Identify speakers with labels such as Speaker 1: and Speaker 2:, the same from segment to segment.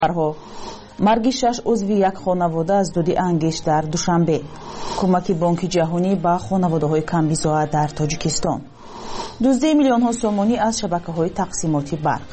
Speaker 1: марги 6 узви як хонавода аз дуди ангиш дар душанбе, кӯмаки бонки ҷаҳонӣ ба хонаводаҳои камбизоа дар тоҷикистон, дуздии миллионҳо сомонӣ аз шабакаҳои тақсимоти барқ.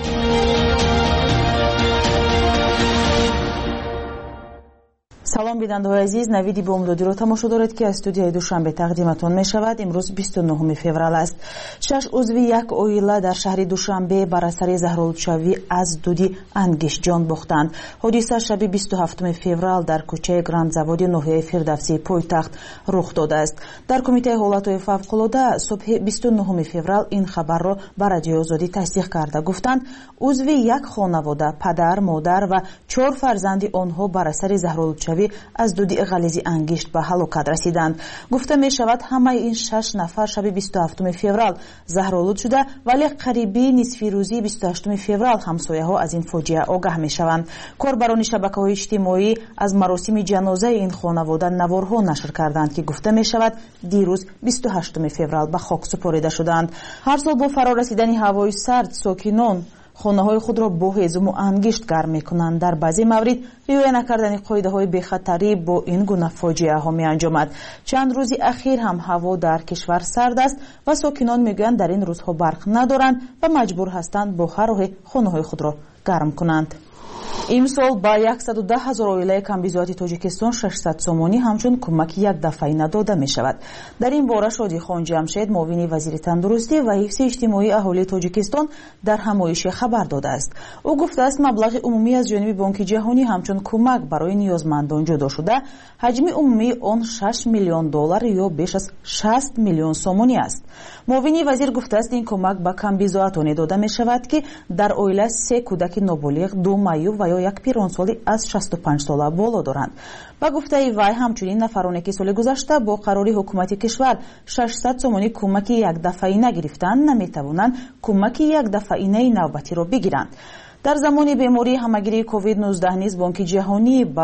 Speaker 1: салом бинандаҳои азиз, навиди бомдодиро тамошо доред ки аз студияи душанбе тақдиматон мешавад. имрӯз 29 феврал аст. 6 узви як оила дар шаҳри душанбе бар асари заҳролудшавӣ аз дуди ангиш ҷон бохтанд. ҳодиса шаби 27 феврал дар кӯчаи грандзаводи ноҳияи фирдавсии пойтахт рух додааст. дар кумитаи ҳолатҳои фавқулода субҳи 29 феврал ин хабарро ба радиои озодӣ тасдиқ карда гуфтанд узви як хонавода, падар, модар ва 4 фарзанди онҳо бар асари заҳролудшавӣ аз дуди ғализи ангишт ба ҳалокат расиданд. гуфта мешавад ҳамаи ин 6 нафар шаби 27 феврал заҳролуд шуда, вале қариби нисфи рӯзи 28 феврал ҳамсояҳо аз ин фоҷиа огаҳ мешаванд. корбарони шабакаҳои иҷтимоӣ аз маросими ҷанозаи ин хонавода наворҳо нашр карданд ки гуфта мешавад дирӯз 28 феврал ба хок супорида шуданд. ҳар сол бо фарорасидани ҳавои сард сокинон хонаҳои худро бо ҳезуму ангишт гарм мекунанд. дар баъзе маврид риоя накардани қоидаҳои бехатарӣ бо ин гуна фоҷиаҳо меанҷомад. чанд рӯзи ахир ҳам ҳаво дар кишвар сард аст ва сокинон мегӯянд дар ин рӯзҳо барқ надоранд ва маҷбур ҳастанд бо ҳар роҳе хонаҳои худро гарм кунанд. имсол ба 110 000 оилаи камбизоати тоҷикистон 600 сомонӣ ҳамчун кӯмаки якдафаина дода мешавад. дар ин бора Шодихон Ҷамшед, муовини вазири тандурустӣ ва ҳифзи иҷтимоии аҳолии Тоҷикистон дар ҳамоише хабар додааст. ӯ гуфтааст маблағи умумӣ аз ҷониби Бонки ҷаҳонӣ ҳамчун кӯмак барои ниёзмандон ҷудо шуда, ҳаҷми умумии он $6 миллион ё беш аз 60 миллион сомонӣ аст. муовини вазир гуфтааст ин кӯмак ба камбизоатоне дода мешавад ки дар оила 3 кӯдаки ноболиғ, 2 маъюб ва ё як пиронсоли аз 65 сола боло доранд. ба гуфтаи вай ҳамчунин нафароне ки соли гузашта бо қарори ҳукумати кишвар 600 сомонӣ кӯмаки якдафаина гирифтанд, наметавонанд кӯмаки якдафаинаи навбатиро бигиранд. дар замони бемории ҳамагирии COVID-19 низ Бонки ҷаҳонӣ ба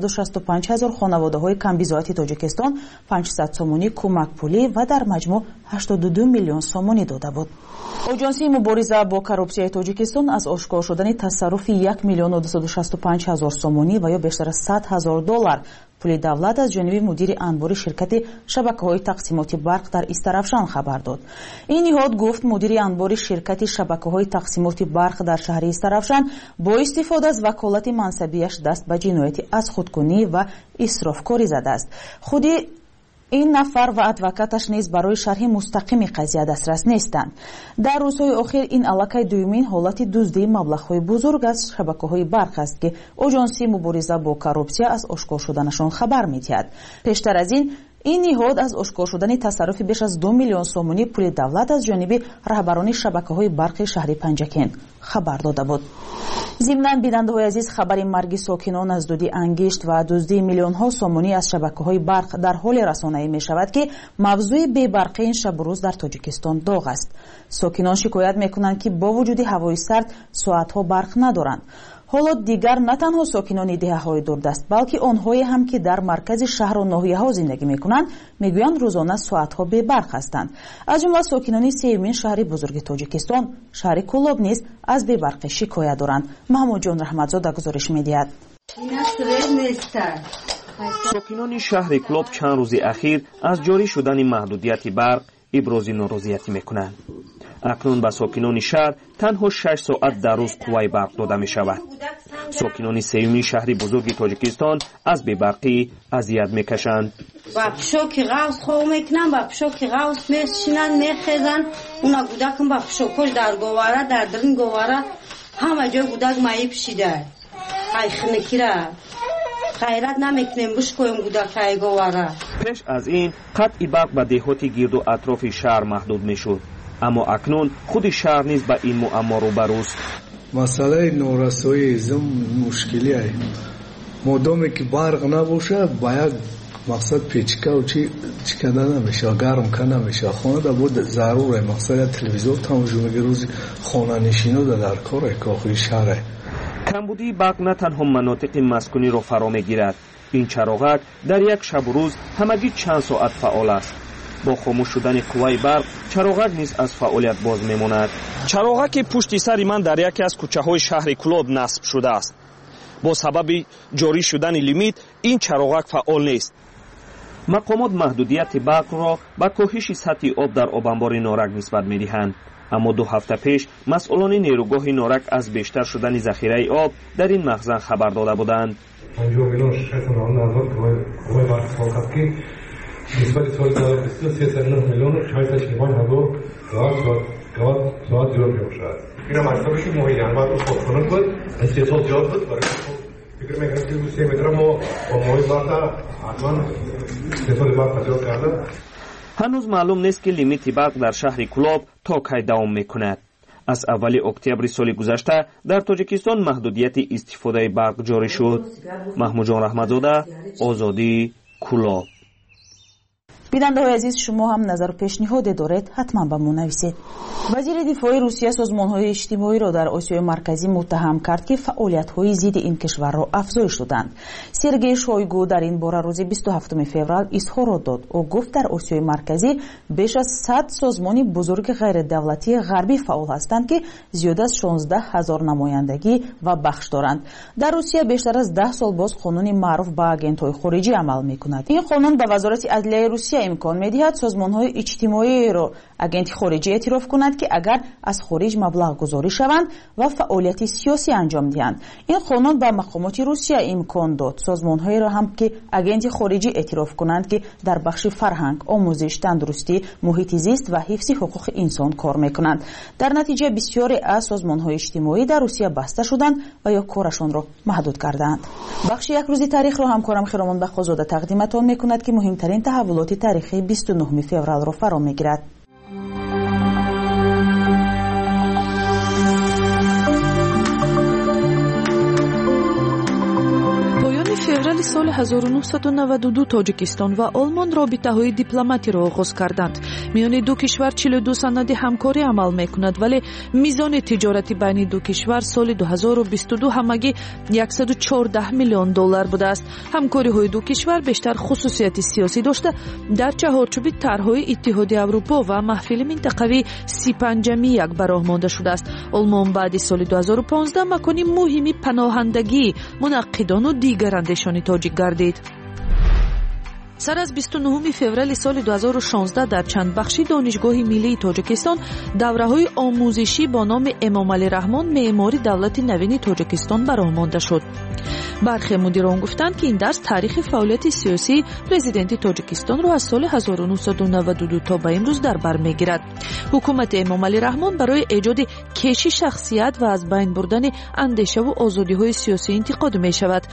Speaker 1: 165 000 хонаводаҳои камбизоати Тоҷикистон 500 сомонӣ кӯмак пулӣ ва дар маҷмӯъ 82 миллион сомонӣ дода буд. оҷонсии мубориза бо коррупсияи Тоҷикистон аз ошкор шудани тасарруфи 1 миллион 265 000 сомонӣ ва ё бештар аз $100,000 пули давлат аз ҷониби мудири анбори ширкати шабакаҳои тақсимоти барқ дар Истарафшан хабар дод. ин ниҳод гуфт мудири анбори ширкати шабакаҳои тақсимоти барқ дар шаҳри Истарафшан бо истифода аз ваколати мансабияш даст ба ҷинояти аз худкунӣ ва исрофкорӣ задааст. худи ин нафар ва адвокаташ низ барои шарҳи мустақими қазия дастрас нестанд. дар рӯзҳои охир ин аллакай дуюмин ҳолати дуздии маблағҳои бузург аз шабакаҳои барқ аст ки оҷонсии мубориза бо коррупсия аз ошкор шуданашон хабар медиҳад. пештар аз ин ниҳод аз ошкор шудани тасарруфи беш аз 2 миллион сомонӣ пули давлат аз ҷониби раҳбарони шабакаҳои барқи шаҳри Панҷакен хабар дода буд. зимнан бинандаҳои азиз, хабари марги сокинон аз дуди ангишт ва дуздии миллионҳо сомонӣ аз шабакаҳои барқ дар ҳоле расонаӣ мешавад ки мавзӯи бебарқии ин шабу рӯз дар Тоҷикистон доғ аст. сокинон шикоят мекунанд ки бо вуҷуди ҳавои сард соатҳо барқ надоранд. ҳоло дигар на танҳо сокинони деҳаҳои дурдаст, балки онҳое ҳам ки дар маркази шаҳру ноҳияҳо зиндагӣ мекунанд, мегӯянд рӯзона соатҳо бебарқ ҳастанд. аз ҷумла сокинони сеюмин шаҳри бузурги Тоҷикистон, шаҳри Кӯлоб низ аз бебарқӣ шикоят доранд. маҳмудҷон раҳматзода гузориш медиҳад.
Speaker 2: сокинони шаҳри Кӯлоб чанд рӯзи ахир аз ҷорӣ шудани маҳдудияти барқ ибрози норозиятӣ мекунанд. акнун ба сокинони шаҳр танҳо 6 соат дар рӯз қувваи барқ дода мешавад. сокинони сеюмин шаҳри бузурги Тоҷикистон аз бебарқӣ азият мекашанд.
Speaker 3: ба пӯшоки ғавс хов мекунанд, ба пӯшоки ғавс мешинанд, мехезанд. уна гудакам ба пӯшокош дар govara, дар дрин govara ҳама ҷо гудак маи пӯшида. ай хинакира ғайрат намекунем бушкоем гудакаи govara.
Speaker 2: пеш аз ин қатъи барқ ба деҳоти гирду атрофи шаҳр маҳдуд мешуд. аммо акнун худи шаҳр низ ба ин муаммо рӯбарӯст.
Speaker 4: масъалаи норасоии зим мушкилӣ ай. модоме ки барқ набоша ба як мақсад печка чи када намеша, гарм ка намеша. хонада буд зарур ай. мақсад як телевизор тамошо мегир рӯзи хонанишино дар кор ай ки охири шаҳр ай.
Speaker 2: камбудии барқ на танҳо манотиқи маскуниро фаро мегирад. ин чароғак дар як шабу рӯз ҳамагӣ чанд соат фаъол аст. бо хомӯш шудани қувваи барқ чароғак низ аз фаъолият боз мемонад.
Speaker 5: чароғаки пушти сари ман дар яке аз кӯчаҳои шаҳри Кӯлоб насб шудааст.
Speaker 2: бо сабаби ҷорӣ шудани лимит ин чароғак фаъол нест. мақомот маҳдудияти барқро ба коҳиши сатҳи об дар обанбори норак нисбат медиҳанд. аммо 2 ҳафта пеш масъулони нерӯгоҳи норак аз бештар шудани захираи об дар ин махзан хабар дода буданд. ҳанӯз маълум нест ки лимити барқ дар шаҳри Кулоб то кай давом мекунад. аз аввали октябри соли гузашта дар Тоҷикистон маҳдудияти истифодаи барқ ҷорӣ шуд. маҳмуҷон раҳматзода, Озодӣ, Кулоб.
Speaker 1: бинандаҳои азиз, шумо ҳам назару пешниҳоде доред, ҳатман ба мо нависед. вазири дифои Русия созмонҳои иҷтимоиро дар Осиёи марказӣ муттаҳам кард ки фаъолиятҳои зидди ин кишварро афзоиш доданд. Сергей Шойгу дар ин бора рӯзи 27 феврал изҳорот дод. ӯ гуфт, дар Осиёи марказӣ беш аз 100 созмони бузурги ғайридавлатии ғарбӣ фаъол ҳастанд ки зиёда аз 16 000 намояндагӣ ва бахш доранд. дар Русия бештар аз 10 сол боз қонуни маъруф ба агентҳои хориҷӣ амал мекунад. ин қонун ба вазорати адлияи Русия имкон медиҳад созмонҳои иҷтимоиро агенти хориҷӣ эътироф кунад ки агар аз хориҷ маблағ гузорӣ шаванд ва фаъолияти сиёсӣ анҷом диҳанд. ин қонун ба мақомоти Русия имкон дод созмонҳоеро ҳам ки агенти хориҷӣ эътироф кунанд ки дар бахши фарҳанг, омӯзиш, тандурустӣ, муҳити зист ва ҳифзи ҳуқуқи инсон кор мекунанд. дар натиҷа бисёре аз созмонҳои иҷтимоӣ дар Русия баста шуданд ва ё корашонро маҳдуд кардаанд. бахши якрӯзи таърихро ҳамкорам Хиромон Бахозода тақдиматон мекунад ки муҳимтарин таҳаввулоти таърихи 29 февралро фаро мегирад.
Speaker 5: феврали соли 1992 тоҷикистон ва олмон робитаҳои дипломатиро оғоз карданд. миёни ду кишвар 42 санади ҳамкорӣ амал мекунад, вале мизони тиҷорати байни ду кишвар соли 2022 ҳамагӣ $114 миллион будааст. ҳамкориҳои ду кишвар бештар хусусияти сиёсӣ дошта дар чаҳорчӯби тарҳҳои Иттиҳоди Аврупо ва маҳфили минтақавӣ 35 ба роҳ монда шудааст. олмон баъди соли 2015 макони муҳими паноҳандагӣ, мунаққидону дигар андешони тоҷик гардид. сар аз 29 феврали соли 2016 дар чандбахши донишгоҳи миллии Тоҷикистон давраҳои омӯзишӣ бо номи Эмомалӣ Раҳмон меъмори давлати навини Тоҷикистон ба роҳ монда шуд. бархе мудирон гуфтанд ки ин дарс таърихи фаъолияти сиёсии президенти Тоҷикистонро аз соли 1992 то ба имрӯз дар бар мегирад. ҳукумати Эмомалӣ Раҳмон барои эҷоди кеши шахсият ва аз байн бурдани андешаву озодиҳои сиёсӣ интиқод мешавад.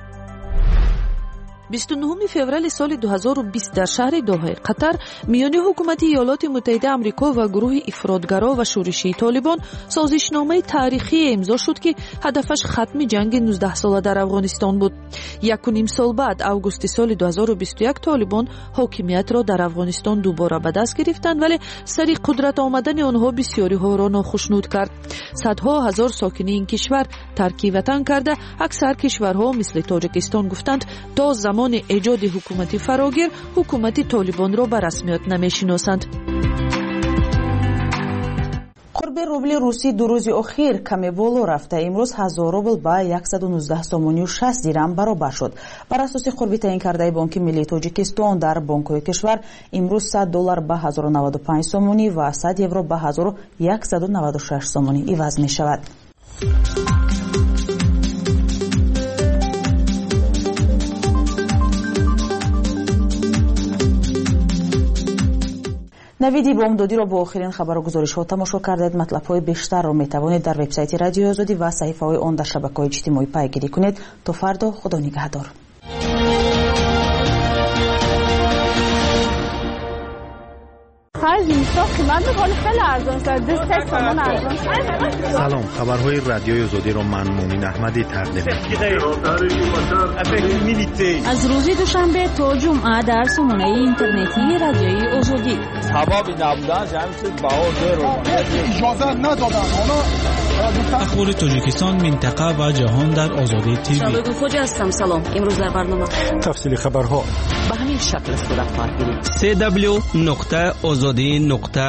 Speaker 5: 29 феврали соли 2020 дар шаҳри Доҳаи Қатар миёни ҳукумати Иёлоти Муттаҳидаи Амрико ва гурӯҳи ифротгаро ва шӯришии Толибон созишномаи таърихие имзо шуд ки ҳадафаш хатми ҷанги 19-сола дар Афғонистон буд. 1.5 сол баъд августи соли 2021 Толибон ҳокимиятро дар Афғонистон дубора ба даст гирифтанд, вале сари қудрат омадани онҳо бисёриҳоро нохушнуд кард. садҳо ҳазор сокини ин кишвар тарки ватан карда аксар кишварҳо мисли Тоҷикистон гуфтанд то замони эҷоди ҳукумати фарогир ҳукумати Толибонро ба расмиёт намешиносанд.
Speaker 1: қурби рубли русӣ ду рӯзи охир каме боло рафта имрӯз 1000 рубл ба 119 сомонию 60 дирам баробар шуд. бар асоси қурби таъин кардаи Бонки Миллии Тоҷикистон дар бонкҳои кишвар имрӯз $100 ба 1095 сомонӣ ва 100 евро ба 1196 сомонӣ иваз мешавад. навиди бомдодиро бо охирин хабару гузоришҳо тамошо кардед. матлабҳои бештарро метавонед дар вебсайти Радиои Озодӣ ва саҳифаҳои он дар шабакаҳои иҷтимоӣ пайгирӣ кунед. то фардо, худо нигаҳдор.
Speaker 6: سلام، خبرهای رادیوی آزادی را من مومین احمدی تقدیم
Speaker 7: از روز دوشنبه تا جمعه در سامانه اینترنتی رادیوی آزادی.
Speaker 8: سبب نبودن جمعیت بهادر رو اجازه ندادن.
Speaker 9: اخبار تاجیکستان، منطقه و جهان در آزادی تیوی.
Speaker 7: شبکه خوج هستم. سلام. امروز در برنامه
Speaker 6: تفصیل خبرها
Speaker 7: به همین شکل صورت می‌گیرد.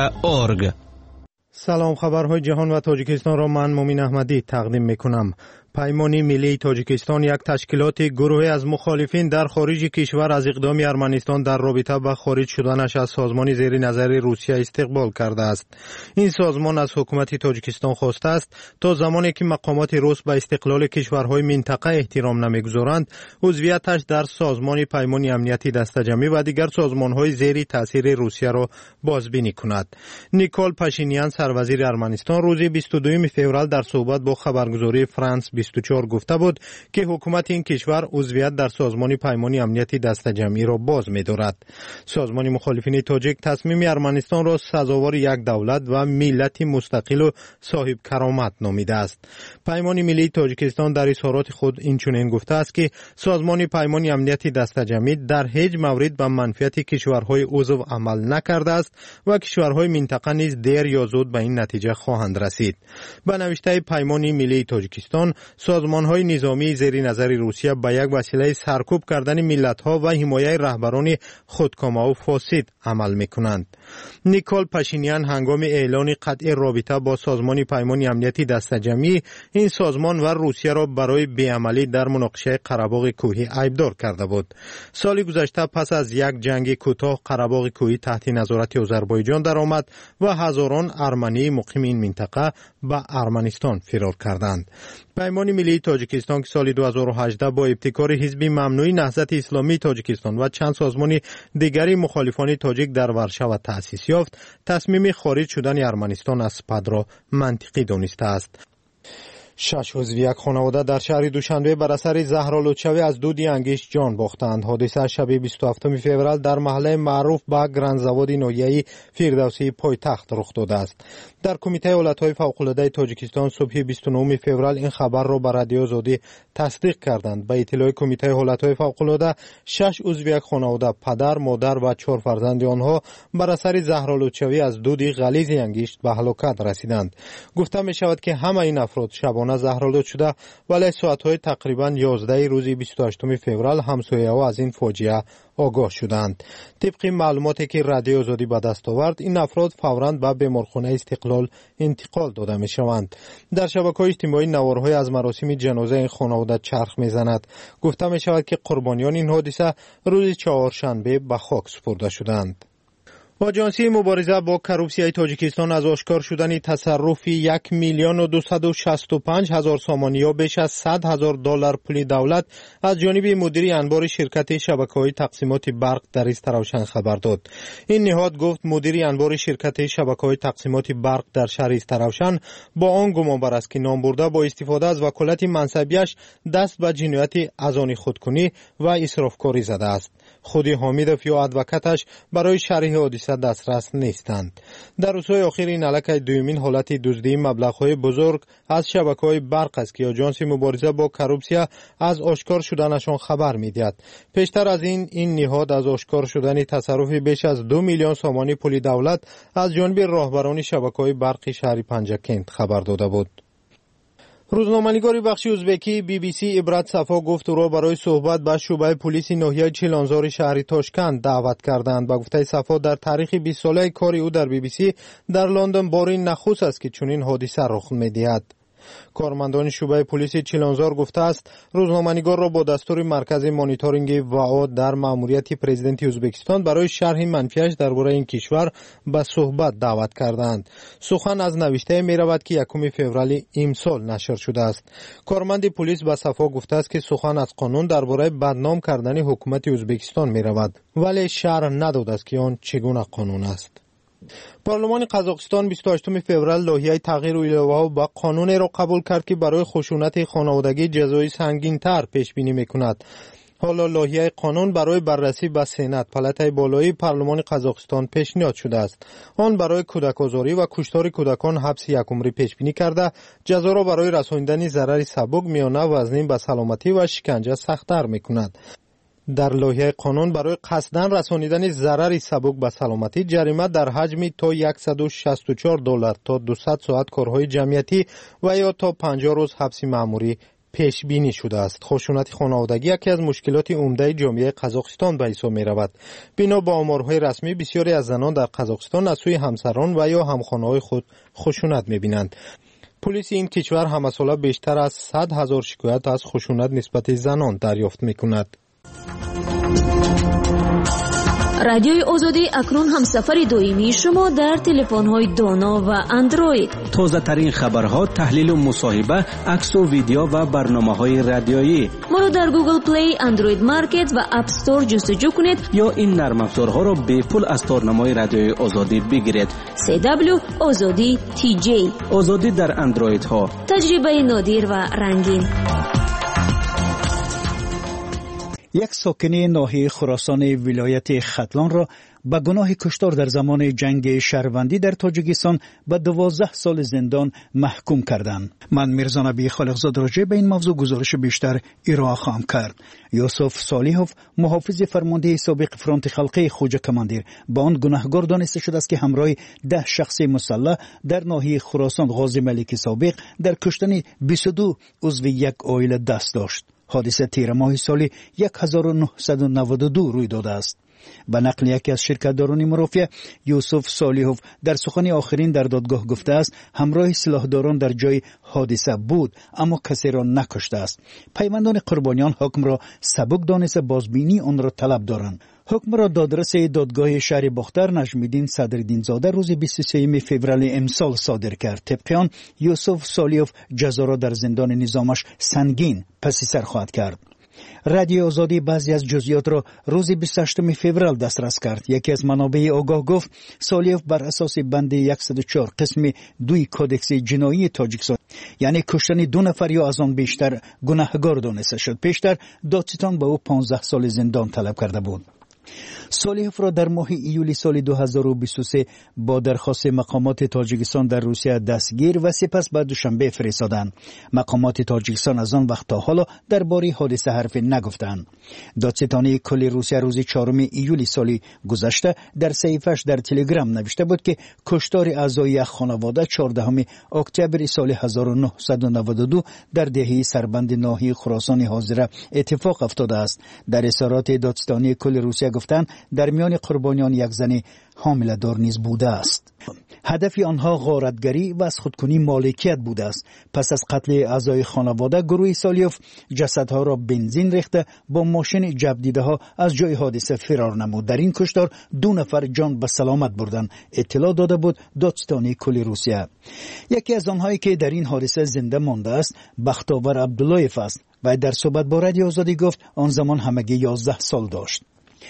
Speaker 6: www.azadi.org. سلام، خبرهای جهان و تاجیکستان را من مومین احمدی تقدیم میکنم. پیمان ملی تاجیکستان یک تشکیلات گروهی از مخالفین در خارج کشور از اقدام ارمنستان در رابطه با خارج شدنش از سازمان زیر نظر روسیه استقبال کرده است. این سازمان از حکومت تاجیکستان خواسته است تا زمانی که مقامات روس به استقلال کشورهای منطقه احترام نمیگذارند، عضویتش در سازمان پیمان امنیتی دسته‌جمعی و دیگر سازمانهای زیر تاثیر روسیه را بازبینی کند. نیکول پاشینیان سروزیر ارمنستان روز 22 فوریه در صحبت با خبرگزاری فرانس 24 گفته بود که حکومت این کشور عضویت در سازمان پیمان امنیتی دسته‌جمعی را باز می‌دارد. سازمان مخالفین تاجیک تصمیم ارمنستان را سزاوار یک دولت و ملت مستقل و صاحب کرامت نامیده است. پیمان ملی تاجیکستان در اظهارات خود اینچنین گفته است که سازمان پیمان امنیتی دسته‌جمعی در هیچ مورد به منفعت کشورهای عضو عمل نکرده است و کشورهای منطقه نیز دیر یا زود به این نتیجه خواهند رسید. به نوشته پیمان ملی تاجیکستان، سازمان‌های نظامی زیر نظر روسیه به یک وسیله سرکوب کردن ملت‌ها و حمایت رهبران خودکامه و فاسد عمل می‌کنند. نیکول پاشینیان هنگام اعلان قطع رابطه با سازمان پیمان امنیتی دسته‌جمعی این سازمان و روسیه را برای بی‌عملی در مناقشه قره‌باغ کوهی عیبدار کرده بود. سال گذشته پس از یک جنگ کوتاه قره‌باغ کوهی تحت نظارت آذربایجان درآمد و هزاران ارمنی مقیم این منطقه به ارمنستان فرار کردند. پیمان ملی تاجیکستان که سال 2018 با ابتکار حزب ممنوع نهضت اسلامی تاجیکستان و چند سازمان دیگری مخالفان تاجیک در ورشو تأسیس یافت، تصمیم خارج شدن ارمنستان از سپاه را منطقی دانسته است. 6 عضو یک خانواده در شهر دوشنبه بر اثر زهرآلودشوی از دود انگشت جان باختند. حادثه شب 27 فوریه در محله معروف به گرانزواد ناحیه فردوسی پایتخت رخ داده است. در کمیته حالتهای فوق‌العاده تاجیکستان صبح 29 فوریه این خبر را به رادیو آزادی تصدیق کردند. به اطلاع کمیته حالتهای فوق‌العاده 6 عضو یک خانواده، پدر، مادر و 4 فرزند آنها بر اثر زهرآلودشوی از دود غلیظ انگشت به هلاکت رسیدند. گفته می شود که همه این افراد شبانه زهرآلود شده، ولی ساعت‌های تقریباً 11 روز 28 فوریه همسایه‌ها از این فاجعه آگاه شدند. طبق معلوماتی که رادیو آزادی به دست آورد، این افراد فوراً به بیمارخانه استقلال انتقال داده می شوند. در شبکه‌های اجتماعی نوارهای از مراسم جنازه این خانواده چرخ می زند. گفته می شود که قربانیان این حادثه روز چهارشنبه به خاک سپرده شدند. آژانسی مبارزه با کروپسیای تاجیکستان از آشکار شدن تصرف 1,265,000 سامانی یا بیش از $100,000 پول دولت از جانب مدیر انبار شرکت شبکه‌های تقسیمات برق در استراوشن خبر داد. این نهاد گفت مدیر انبار شرکت شبکه‌های تقسیمات برق در شهر استراوشن با آن گمان بر است که نام برده با استفاده از وکالت منصبیش دست به جنایت از آن خودکنی و اسرافکاری زده است. خود حامدوف یا ادوکاتش برای شرح حادثه دسترس نیستند. در روزهای اخیر این علیه دومین حالت دزدی مبلغ‌های بزرگ از شبکه‌های برق است که آژانس مبارزه با کروپسیا از آشکار شدنشان خبر می‌دهد. پیشتر از این نهاد از آشکار شدن تصرف بیش از 2 میلیون سامانی پول دولت از جانب راهبران شبکه‌های برق شهر پنجکند خبر داده بود. روزنامه‌نگار بخش ازبکی BBC عبرت صفا گفت او را برای صحبت با شعبه پلیس ناحیه چیلانزار شهر تاشکند دعوت کردند. با گفته صفا در تاریخ 20 ساله کار او در BBC در لندن بارین نخست است که چنین حادثه رخ می‌دهد. کارمندان شعبه پلیس چیلانزار گفته است روزنامه‌نگار را با دستور مرکز مانیتورینگ واو در مأموریت پرزیدنت ازبکستان برای شرح منفیش درباره این کشور به صحبت دعوت کردند. سخن از نوشته می رود که 1 فوریه امسال نشر شده است. کارمند پلیس به صفا گفته است که سخن از قانون درباره بدنام کردن حکومت ازبکستان می رود، ولی شرح نداده است که آن چگونه قانون است. پارلمان قزاقستان 28 فوریه لایحه تغییر ایلوها با قانون را قبول کرد که برای خشونت خانوادگی جزای سنگین‌تر پیش بینی می‌کند. حالا لایحه قانون برای بررسی به سنات پالاتای بالایی پارلمان قزاقستان پیشنهاد شده است. آن برای کودک‌آزاری و کشتار کودکان حبس 1 عمری پیش بینی کرده، جزا را برای رساندن ضرر سبک میانه وزنی به سلامتی و شکنجه سخت‌تر می‌کند. در لایحه قانون برای قصداً رسانیدن ضرر سبک به سلامتی جریمه در حجم تا $164 تا 200 ساعت کارهای جمعیتی و یا تا 50 روز حبس مأموری پیش بینی شده است. خشونت خانوادگی یکی از مشکلات عمده جامعه قزاقستان به حساب می رود. بنا به آمارهای رسمی بسیاری از زنان در قزاقستان از سوی همسران و یا همخانه‌های خود خشونت می بینند. پلیس این کشور همساله بیشتر از 100,000 شکایت از خشونت نسبت زنان دریافت می‌کند.
Speaker 7: رادیوی آزادی اکنون هم سفر دائمی شما در تلفن‌های دانا و اندروید.
Speaker 10: تازه ترین خبرها، تحلیل و مصاحبه، عکس و ویدیو و برنامه‌های رادیویی.
Speaker 7: ما را در گوگل پلی، اندروید مارکت و اپ استور جستجو کنید
Speaker 10: یا این نرم افزارها را به پول از تارنمای رادیوی آزادی بگیرید.
Speaker 7: CW آزادی TJ.
Speaker 10: آزادی در اندروید ها.
Speaker 7: تجربه نادر و رنگین.
Speaker 11: یک ساکن ناحیه خراسان ولایت ختلان را به گناه کشتار در زمان جنگ شهروندی در تاجیکستان به 12 سال زندان محکوم کردند. من میرزا نبی خالقزاد راجع به این موضوع گزارش بیشتر ارائه خواهم کرد. یوسف صالحوف، محافظ فرمانده سابق فرانت خلقی خوجه کماندیر، با آن گناهکار دانسته شده است که همراه 10 شخص مسلح در ناحیه خراسان غازی ملک سابق در کشتن 22 عضو یک عائله دست داشت. حادثه تیر ماه سال 1992 روی داده است. به نقل یکی از شرکتداران مرافع، یوسف صالحوف در سخن آخرین در دادگاه گفته است همراه سلاحداران در جای حادثه بود اما کسی را نکشته است. پیوندان قربانیان حکم را سبک دانسته بازبینی آن را طلب دارند. حکم را دادرس دادگاه شهر باختر نجم‌الدین صدرالدین زاده روز 23 فوریه امسال صادر کرد. طبق آن یوسف صالحوف جزا را در زندان نظامش سنگین پس سر خواهد کرد. رادیو آزادی بعضی از جزئیات را روز 28 فوریه دسترس کرد. یکی از منابع آگاه گفت صالحوف بر اساس بند 104 قسم 2 کودکس جنایی تاجیکستان یعنی کشتن 2 نفر یا از آن بیشتر گناهکار دانسته شد. پیشتر دادستان به او 15 سال زندان طلب کرده بود. صالحوف را در ماه ایولی سال 2023 با درخواست مقامات تاجیکستان در روسیه دستگیر و سپس به دوشنبه فرستادند. مقامات تاجیکستان از آن وقت تا حالا درباره حادثه حرف نگفتند. دادستانی کل روسیه روز 4 ایولی سال گذشته در صحیفه‌اش در تلگرام نوشته بود که کشتار اعضای یک خانواده 14 اکتبر سال 1992 در دهه سربند ناحیه خراسان حاضره اتفاق افتاده است. در اظهارات دادستانی کل روسیه گفتند در میان قربانیان یک زن حامله دار نیز بوده است. هدف آنها غارتگری و از خودکنی مالکیت بوده است. پس از قتل اعضای خانواده گروه صالحوف جسدها را بنزین ریخته با ماشین جبدیده ها از جای حادثه فرار نمود. در این کشتار 2 نفر جان به سلامت بردند. اطلاع داده بود دادستانی کل روسیه. یکی از آنهایی که در این حادثه زنده مانده است بختاور عبداللهیف است و در صحبت با رادیو آزادی گفت آن زمان همگی 11 سال داشت.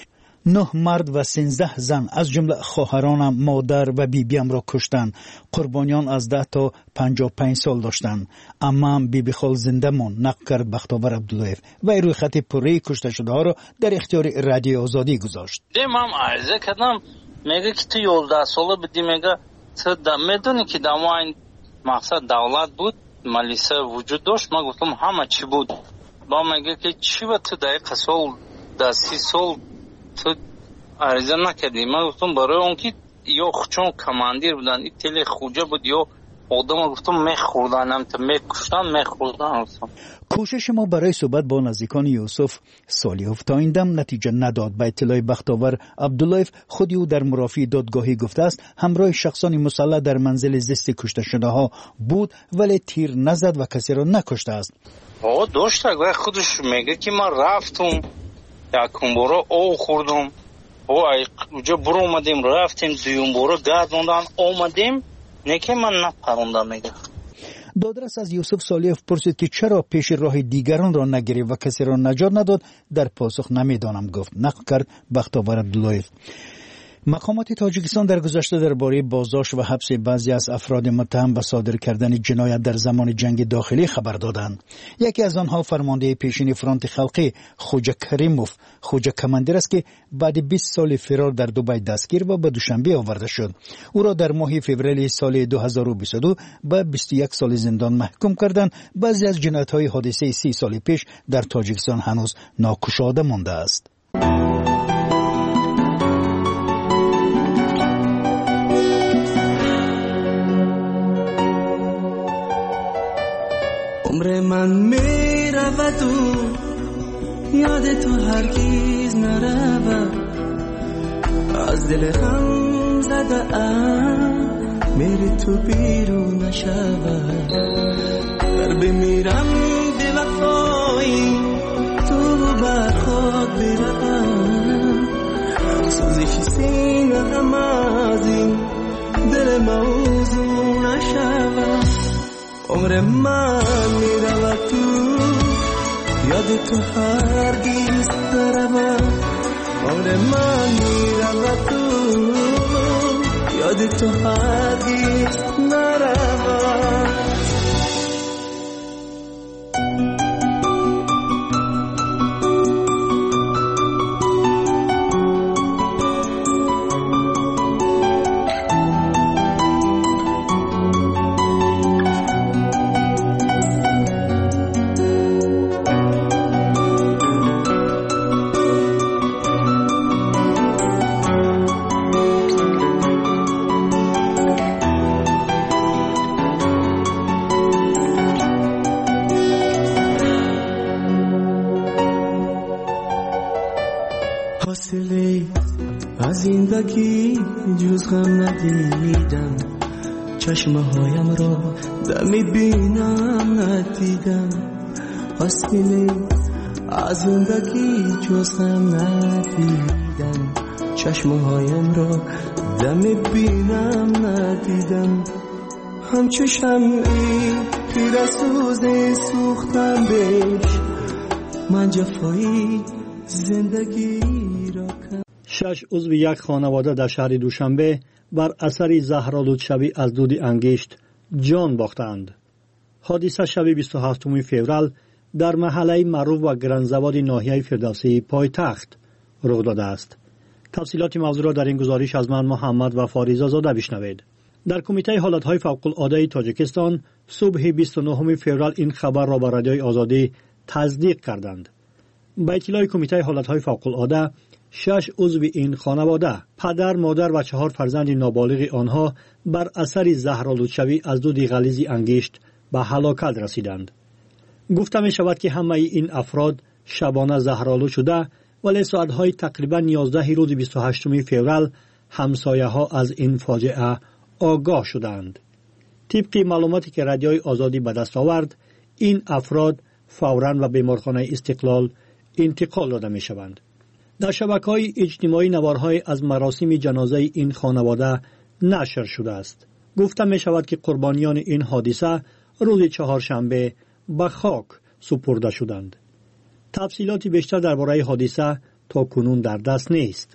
Speaker 11: 9 مرد و 13 زن از جمله خواهرانم، مادر و بیبیم را کشتند. قربانیان از 10 تا 55 سال داشتند. امام بیبی خال زنده ماند، نقل کرد بختاور عبداللهیف و روی خط پره کشته شده ها را در اختیار رادیو آزادی گذاشت.
Speaker 12: من عرضه کردم میگه که تو 11 ساله بودی، میگه تو میدونی که این مقصد دولت بود، ملیسه وجود داشت. من گفتم همه چی بود. با میگه که چی بود تو دقیقه سال 30 سال تو عرضه نکردی. من گفتم برای اون که یا چون کماندیر بودن این تل خوجه بود یا آدم گفتم میخوردنم تا میکشتن میخوردن.
Speaker 11: کوشش ما برای صحبت با نزدیکان یوسف صالحوف تا این دم نتیجه نداد. به اطلاع بختاور عبداللهیف خودی او در مرافعه دادگاهی گفته است همراه شخصان مسلح در منزل زیست کشته شده ها بود ولی تیر نزد و کسی را نکشته است.
Speaker 12: داشت خودش میگه که من رفتم یکم بارا او خوردم اونجا برو اومدیم رفتیم دویم بارا گردوندن اومدیم نکه من نپروندم. میگه
Speaker 11: دادرس از یوسف صالحوف پرسید که چرا پیش راه دیگران را نگرفت و کسی را نجات نداد. در پاسخ نمیدانم گفت، نقل کرد بختاور عبداللهیف. مقامات تاجیکستان در گذشته درباره بازداشت و حبس بعضی از افراد متهم به صادر کردن جنایت در زمان جنگ داخلی خبر دادند. یکی از آنها فرمانده پیشین فرانت خلقی خوجه کریموف خوجه کماندیر است که بعد 20 سال فرار در دبی دستگیر و به دوشنبه آورده شد. او را در ماه فوریه سال 2022 به 21 سال زندان محکوم کردند. بعضی از جنایت‌های حادثه 30 سال پیش در تاجیکستان هنوز ناکشاده مانده است.
Speaker 13: عمر من می رود و یاد تو هرگیز نرود. از دل غم زده ام میری تو بیرون نشود در بمیرم به وفایی تو بر خود بروم سوزش سینه هم از این دل موضوع نشود عمر من میرود تو یاد تو هرگز نرود عمر من میرود تو یاد تو هرگز نرود حاصله از زندگی جز غم ندیدم چشمه هایم را دم بینم ندیدم حاصله از زندگی جز غم ندیدم چشمه هایم را دم بینم ندیدم همچو شمعی پیر سوز سوختم بهش من جفایی زندگی را کن.
Speaker 11: 6 عضو یک خانواده در شهر دوشنبه بر اثر زهرآلودشوی از دود انگشت جان باختند. حادثه شب 27 فوریه در محله معروف و گرانزواد ناحیه فردوسی پایتخت رخ داده است. تفصیلات موضوع را در این گزارش از من محمد و فاریزا زاده بشنوید. در کمیته حالتهای فوق العاده تاجیکستان صبح 29 فوریه این خبر را به رادیوی آزادی تصدیق کردند. با اطلاع کمیته حالتهای فوق العاده 6 عضو این خانواده پدر، مادر و 4 فرزند نابالغ آنها بر اثر زهرآلودشوی از دود غلیظ انگشت به هلاکت رسیدند. گفته می شود که همه این افراد شبانه زهرآلود شده ولی ساعتهای تقریبا 11 روز 28 فوریه همسایه ها از این فاجعه آگاه شدند. طبق معلوماتی که رادیوی آزادی به دست آورد این افراد فوراً به بیمارخانه استقلال انتقال داده می شوند. در شبکه‌های اجتماعی نوارهای از مراسم جنازه این خانواده نشر شده است. گفته می شود که قربانیان این حادثه روز چهارشنبه به خاک سپرده شدند. تفصیلات بیشتر درباره حادثه تا کنون در دست نیست.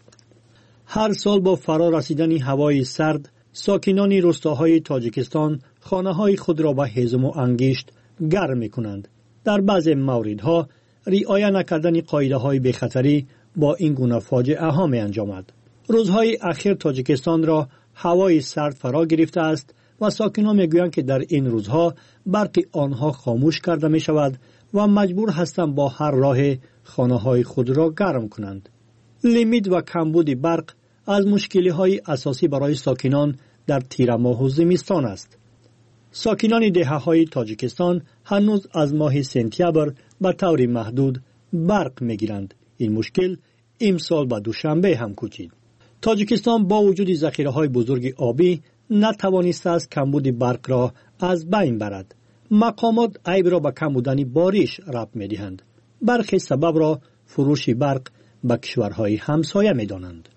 Speaker 11: هر سال با فرا رسیدن هوای سرد ساکنان روستاهای تاجیکستان خانه‌های خود را به هیزم و انگشت گرم می‌کنند. در بعضی موردها رعایت نکردن قاعده‌های بی‌خطری با این گونه فاجعه ها می‌انجامد. روزهای اخیر تاجیکستان را هوای سرد فرا گرفته است و ساکنان می‌گویند که در این روزها برق آنها خاموش کرده می‌شود و مجبور هستند با هر راه خانه‌های خود را گرم کنند. لیمیت و کمبود برق از مشکل‌های اساسی برای ساکنان در تیر ماه و زمستان است. ساکنان دهه‌های تاجیکستان هنوز از ماه سپتامبر به طور محدود برق می‌گیرند. این مشکل امسال به دوشنبه هم کوچید. تاجیکستان با وجود ذخیره‌های بزرگ آبی نتوانسته است کمبود برق را از بین برد. مقامات عیب را به کم بودن بارش ربط می‌دهند. برخی سبب را فروش برق به کشورهای همسایه می‌دانند.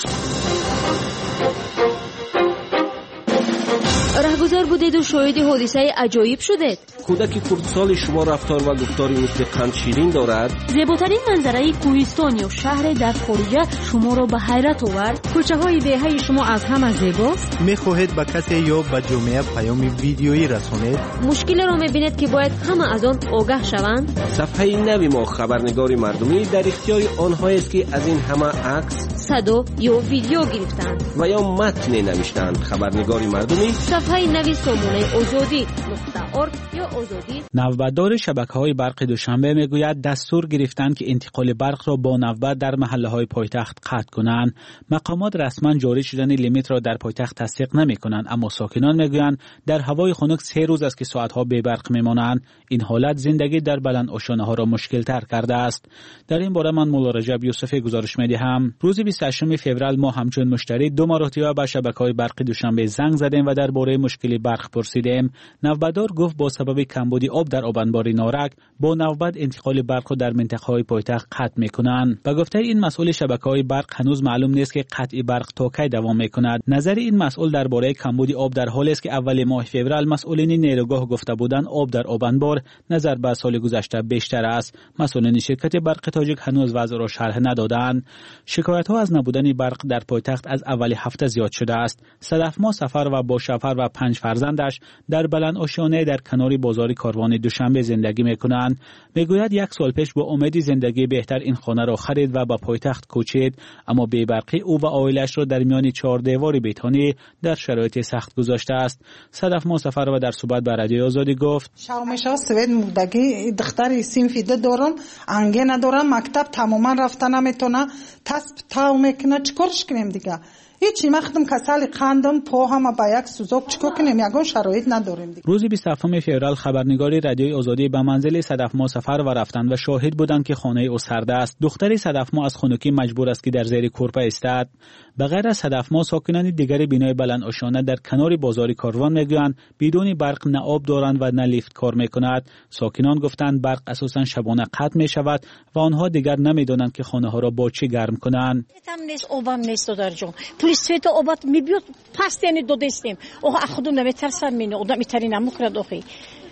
Speaker 7: رهگذر بودید و شاهد حادثه عجایب شدید.
Speaker 14: کودک کردسال شما رفتار و گفتاری مثل قند شیرین دارد.
Speaker 7: زیباترین منظره کوهستان یا شهر در خارجه شما را به حیرت آورد. کوچه های دهه شما از همه زیباست.
Speaker 6: میخواهید به کسی یا به جامعه پیام ویدیویی رسانید؟
Speaker 7: مشکل را میبینید که باید همه از آن آگاه شوند.
Speaker 14: صفحه نوی ما خبرنگار مردمی در اختیار آنها است که از این همه عکس،
Speaker 7: صدا یا ویدیو گرفتند
Speaker 14: و یا متن نوشتند. خبرنگار مردمی
Speaker 7: صفحه نوی سامانه آزادی یا آزادی.
Speaker 15: نوبتدار شبکه‌های برق دوشنبه میگوید دستور گرفتند که انتقال برق را با نوبت در محله‌های پایتخت قطع کنند. مقامات رسما جاری شدن لیمیت را در پایتخت تصدیق نمی‌کنند، اما ساکنان میگویند در هوای خنک 3 روز است که ساعت‌ها بی برق میمانند. این حالت زندگی در بلند آشانه‌ها را مشکل‌تر کرده است. در این باره من مولا رجب یوسفی گزارش می‌دهم. روز 28 فوریه ما همچون مشتری 2 مرتبه به شبکه‌های برق دوشنبه زنگ زدیم و درباره مشکل برق پرسیدیم. نوبتدار گفت با سبب کمبود آب در آبانبار نارک با نوبت انتقال برق در منطقه‌های پایتخت قطع می‌کنند. به گفته این مسئول شبکه‌های برق هنوز معلوم نیست که قطع برق تا کی دوام می‌کند. نظر این مسئول درباره کمبود آب در حالی است که اول ماه فوریه مسئولین نیروگاه گفته بودند آب در آبانبار نظر به سال گذشته بیشتر است. مسئولین شرکت برق تاجیک هنوز وضع را شرح ندادند. شکایت‌ها از نبودن برق در پایتخت از اول هفته زیاد شده است. صدف‌ما سفر و با شفر و 5 فرزندش در بلند آشیانه در کنار بازار کاروان دوشنبه زندگی می‌کنند. میگوید 1 سال پیش با امید زندگی بهتر این خانه را خرید و به پایتخت کوچید، اما بی‌برقی او و عائله‌اش را در میان 4 دیوار بیتانی در شرایط سخت گذاشته است. صدف‌ما سفر و در صحبت با رادیو آزادی گفت:
Speaker 16: شاومشا سوید مردگی دختر سینفیده دارم، انگه ندارم، مکتب تماما رفتن نمیتونه، تسب تاو میکنه، چیکارش کنیم دیگه؟ هیچی مخدم کسل قندم پا هم با یک سوزوک چیکار کنیم؟ یگان شرایط نداریم دیگه.
Speaker 15: روز 27 فوریه خبرنگاری رادیوی آزادی به منزل صدف‌ما سفر و رفتند و شاهد بودند که خانه او سرد است. دختر صدف‌ما از خنکی مجبور است که در زیر کورپه ایستد. بغیر از صدف‌ما ساکنان دیگر بینای بلند آشانه در کنار بازار کاروان میگویند بدون برق نه آب دارند و نه لیفت کار میکند. ساکنان گفتند برق اساساً شبانه قطع میشود و آنها دیگر نمیدانند که خانه ها را با چی گرم کنند.
Speaker 17: آبم نیست دادرجان. پلیس آبات میبیاد پس یعنی دو دستیم. اوه خودم نمیترسم مینه. اون میتری نمیکرد آخی.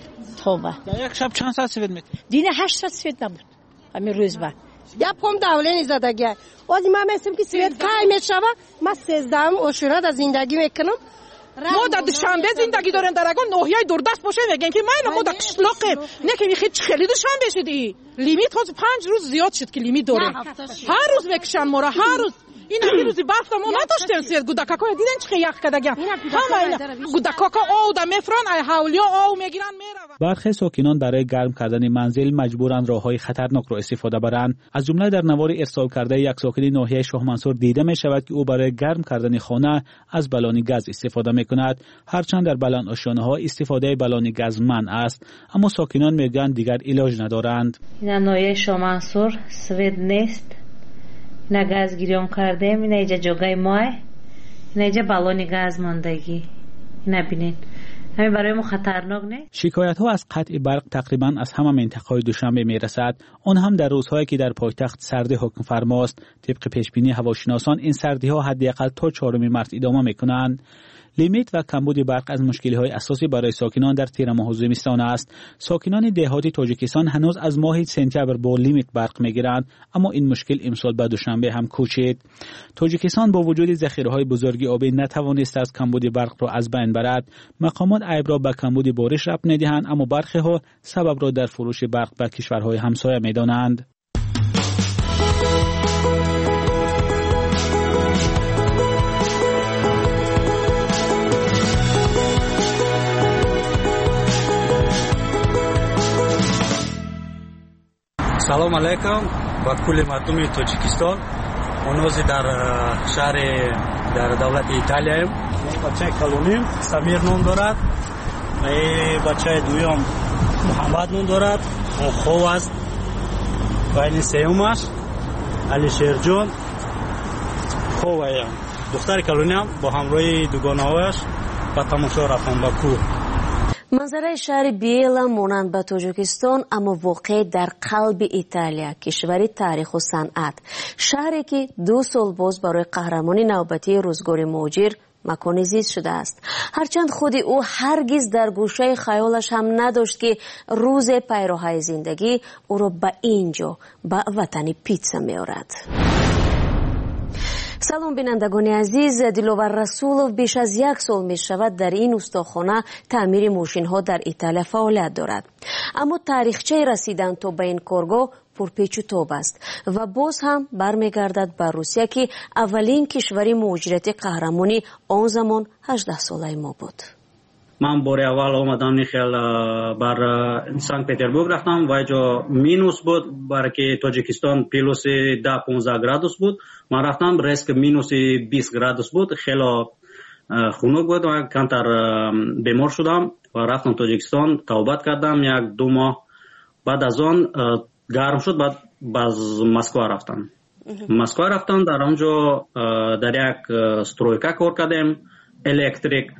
Speaker 17: توبه.
Speaker 15: یک شب چند ساعت سوید میت؟
Speaker 17: دینه 8 ساعت سوید نبود. همین روز با.
Speaker 18: یا پام داولنی زدگی. ولی من مثلم که سوید کای میشوه. من 13 عاشورت از زندگی میکنم.
Speaker 19: ما در دوشنبه زندگی داریم در اگه نوحیای دوردست باشه میگن که ما در قشلاقیم نه که میخواد خیلی دوشنبه شدی لیمیت خود 5 روز زیاد شد که لیمیت داره هر روز میکشن ما را هر روز این همین روزی برف ما نداشتیم سید گودکاکا دیدن چه یخ کدگم همه اینا گودکاکا او در مفران ای حولیا او میگیرن میرون.
Speaker 15: برخی ساکنان برای گرم کردن منزل مجبورند راههای خطرناک را استفاده برند. از جمله در نوار ارسال کرده یک ساکن ناحیه شاه منصور دیده می شود که او برای گرم کردن خانه از بلان گاز استفاده می کند. هرچند در بلند آشیانه ها استفاده بلان گاز منع است، اما ساکنان میگویند دیگر علاج ندارند.
Speaker 20: این ناحیه شاه منصور سوید نیست. نه گاز گیریم کردیم، نه اینجا جوگای ماه، نه اینجا بالون گاز ماندگی. نبینید. همین برای ما خطرناک نه.
Speaker 15: شکایت ها از قطع برق تقریبا از همه منطقه‌های دوشنبه میرسد. آن هم در روزهایی که در پایتخت سردی حکم فرماست. طبق پیشبینی هواشناسان این سردی ها حداقل تا 4 مارس ادامه میکنند. لیمیت و کمبود برق از مشکل‌های اساسی برای ساکنان در تیر ماه زمستان است. ساکنان دهاتی تاجیکستان هنوز از ماه سپتامبر با لیمیت برق می‌گیرند، اما این مشکل امسال به دوشنبه هم کوچید. تاجیکستان با وجود ذخیره‌های بزرگی آبی نتوانسته از کمبود برق را از بین برد. مقامات عیب را به کمبود بارش ربط می‌دهند، اما برخی‌ها سبب را در فروش برق به کشورهای همسایه می‌دانند.
Speaker 21: سلام علیکم با کل مردم تاجیکستان. اونوزی در شهر در دولت ایتالیا ام. بچه کلونیم سمیر نام دارد. بچه دویم محمد نام دارد. اون خوب است. و این سیومش علی شیرجان خوب است. دختر کلونیم با همراه دوگانه‌اش با تماشا رفتن با کوه.
Speaker 22: منظره شهر بیلا مانند به تاجیکستان اما واقع در قلب ایتالیا، کشوری تاریخ و صنعت، شهری که 2 سال باز برای قهرمانی نوبتی روزگار مهاجر مکان زیست شده است. هرچند خود او هرگز در گوشه خیالش هم نداشت که روز پیراهی زندگی او را به اینجا به وطن پیتزا می‌آورد. سلام بینندگان عزیز، دلوار رسولوف بیش از 1 سال می شود در این استخانه تعمیر ماشین ها در ایتالیا فعالیت دارد. اما تاریخچه رسیدن تا به این کارگاه پرپیچ و تاب است و باز هم برمیگردد به روسیه که اولین کشوری مهاجرتی قهرمانی آن زمان 18 ساله ما بود.
Speaker 21: من بار اول اومدم خیل بر سنت پتربورگ رفتم و اینجا مینوس بود برای که تاجیکستان پلوس 10-15 گرادوس بود. من رفتم ریسک مینوس 20 گرادوس بود، خیلی خنک بود و کمتر بیمار شدم و رفتم تاجیکستان توبت کردم 1-2 ماه. بعد از آن گرم شد، بعد باز مسکو رفتم. مسکو رفتم، در اونجا در یک سترویکا کار کردم الکتریک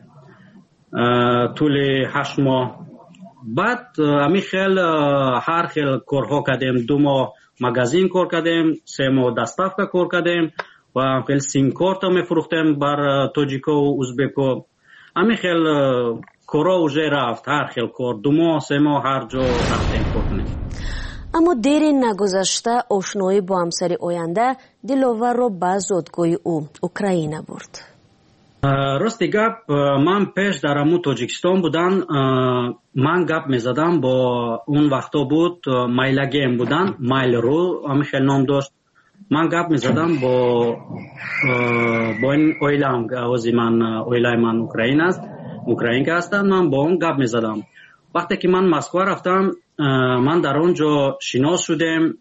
Speaker 21: طول 8 ماه. بعد امی خیل هر خیل کارها کردیم. 2 ماه مغازین کار کردیم، 3 ماه دستافکا کار کردیم و خیل سیم کارت میفروختیم بر تاجیکو و ازبکو. امی خیل کارا اوجه رفت، هر خیل کار 2 ماه 3 ماه هر جا رفتیم کار کنیم.
Speaker 22: اما دیر نگذشته آشنایی با همسر آینده دلاور را به زادگاه او اوکراین برد.
Speaker 21: راستی گپ، من پیش در امو تاجیکستان بودن، من گپ میزدم با اون وقتا بود مایل گیم بودن، مایل رو همین خیلی نام داشت. من گپ میزدم با این اویلام، اوزی من اویلای من اوکراین است، اوکراین که هستم. من با اون گپ میزدم. وقتی که من مسکو رفتم، من در اونجا شناس شدم.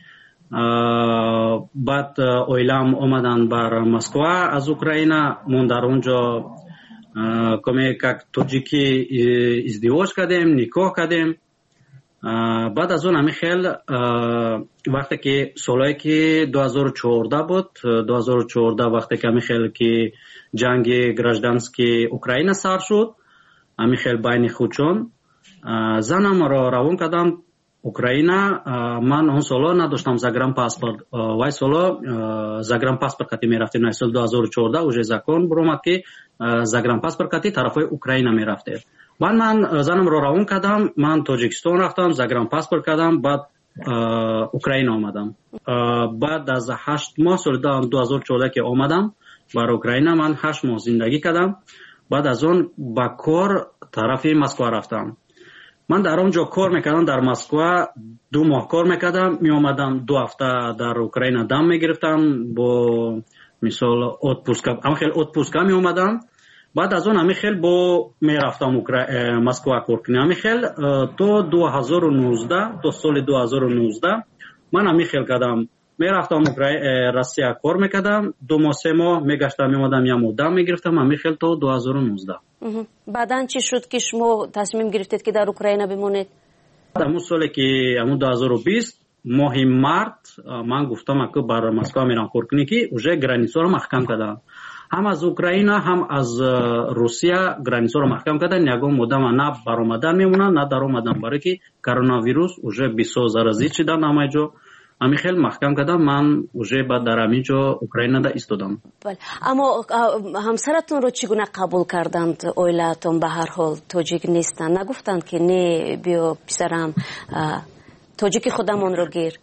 Speaker 21: بعد اویلام اومدن بر مسکو از اوکراین. من در اونجا کمی که تاجیکی ازدواج کردیم، نکاح کردیم. بعد از اون همین خیل وقتی که سالایی که 2014 بود، 2014 وقتی که همین خیل که جنگ گراجدانسکی اوکراین سر شد، همین خیل بین خودشون زنم را روان کردم اوکراین. من اون سالا نداشتم زگرام پاسپورت، وای سالا زگرام پاسپورت کتی میرفتیم. سال 2014 اوجه زکان برومد که زگرام پاسپورت کتی طرفای اوکراین میرفته. من زنم را روان کردم، من تاجیکستان رفتم، زگرام پاسپورت کردم، بعد اوکراین آمدم. بعد از 8 ماه سال 2014 که آمدم بر اوکراین، من 8 ماه زندگی کردم. بعد از اون با کار طرف مسکو رفتم. من در اونجا کار میکردم در مسکو، 2 ماه کار میکردم، می آمدم 2 هفته در اوکراین دم میگرفتم با مثال اتپوسکا، اما خیلی اتپوسکا می آمدم. بعد از اون همی خیلی با میرفتم مسکو کار کنم. همی خیلی تو 2019 تو سال 2019 من همی خیلی کردم میرفتم روسیه کار میکردم، 2 ماه 3 ماه میگشتم میمادم یا مدام میگرفتم. همی خیلی تو 2019.
Speaker 22: بعدن چی شد که شما تصمیم گرفتید که در اوکراین بمونید؟
Speaker 21: همون سالی که همون 2020 ماه مارت من گفتم که بر مسکو میرم کار کنی که اوجه گرانیسا رو محکم کردن. هم از اوکراین هم از روسیه گرانیسا رو محکم کردن. یگان مدام نه برآمدن میمونن نه در اومدن، برای که کرونا ویروس اوجه بسیار زرازی شدن همینجا. همین خیلی محکم کردم. من اوجه بعد در همینجا اوکراین دا ایستادم.
Speaker 22: اما همسرتون رو چگونه قبول کردند؟ اویلاتون به هر حال تاجیک نیستن، نگفتند که نه بیا پسرم تاجیک خودمون رو گیر؟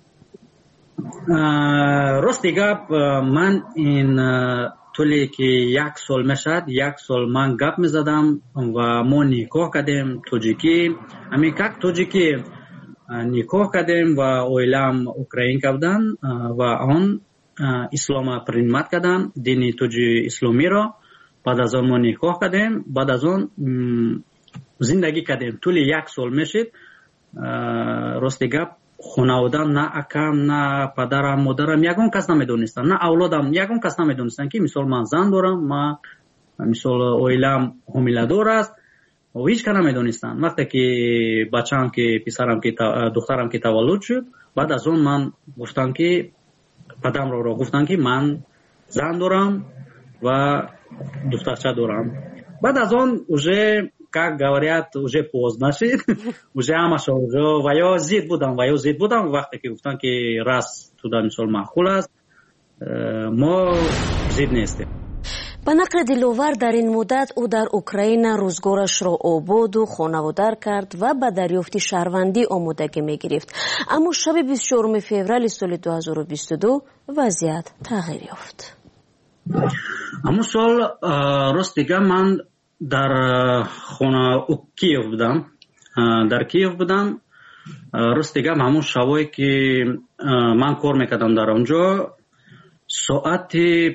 Speaker 21: راستی گپ، من این طولی که 1 سال میشد، 1 سال من گپ میزدم و ما نکاح کردیم تاجیکی. همین که تاجیکی نکاح کردیم و اویلام اوکراین کردن و آن اسلام پرینمت کردن، دین توجی اسلامی را. بعد از آن ما نکاح کردیم، بعد از آن زندگی کردیم. طولی 1 سال میشد. راستی گپ خانواده نه اکم نه پدرم مادرم یگان کس نمیدونستن، نه اولادم یگان کس نمیدونستن که مثال من زن دارم، ما مثال اویلام حامله‌دار است و هیچ کس نمیدونستن. وقتی که بچه‌ام که پسرم که دخترم که تولد شد، بعد از اون من گفتم که پدرم رو گفتم که من زن دارم و دخترچه دارم. بعد از اون уже как говорят, уже поздно шит, уже амаша уже вая зид будам, вақте ки гуфтан ки рас туда мисол маъқул аст, мо зид нестем.
Speaker 22: ба нақли диловар дар ин муддат ӯ дар украина рӯзгорашро ободу хонаводар кард ва ба дарёфти шаҳрвандӣ омодагӣ мегирифт. аммо шаби 24 феврали соли 2022 вазъият тағйир ёфт.
Speaker 21: аммо сол ростига ман дар хона Киев будам, дар Киев будам. ростига ҳамон шавое ки ман кор мекардам дар онҷо,
Speaker 3: ساعت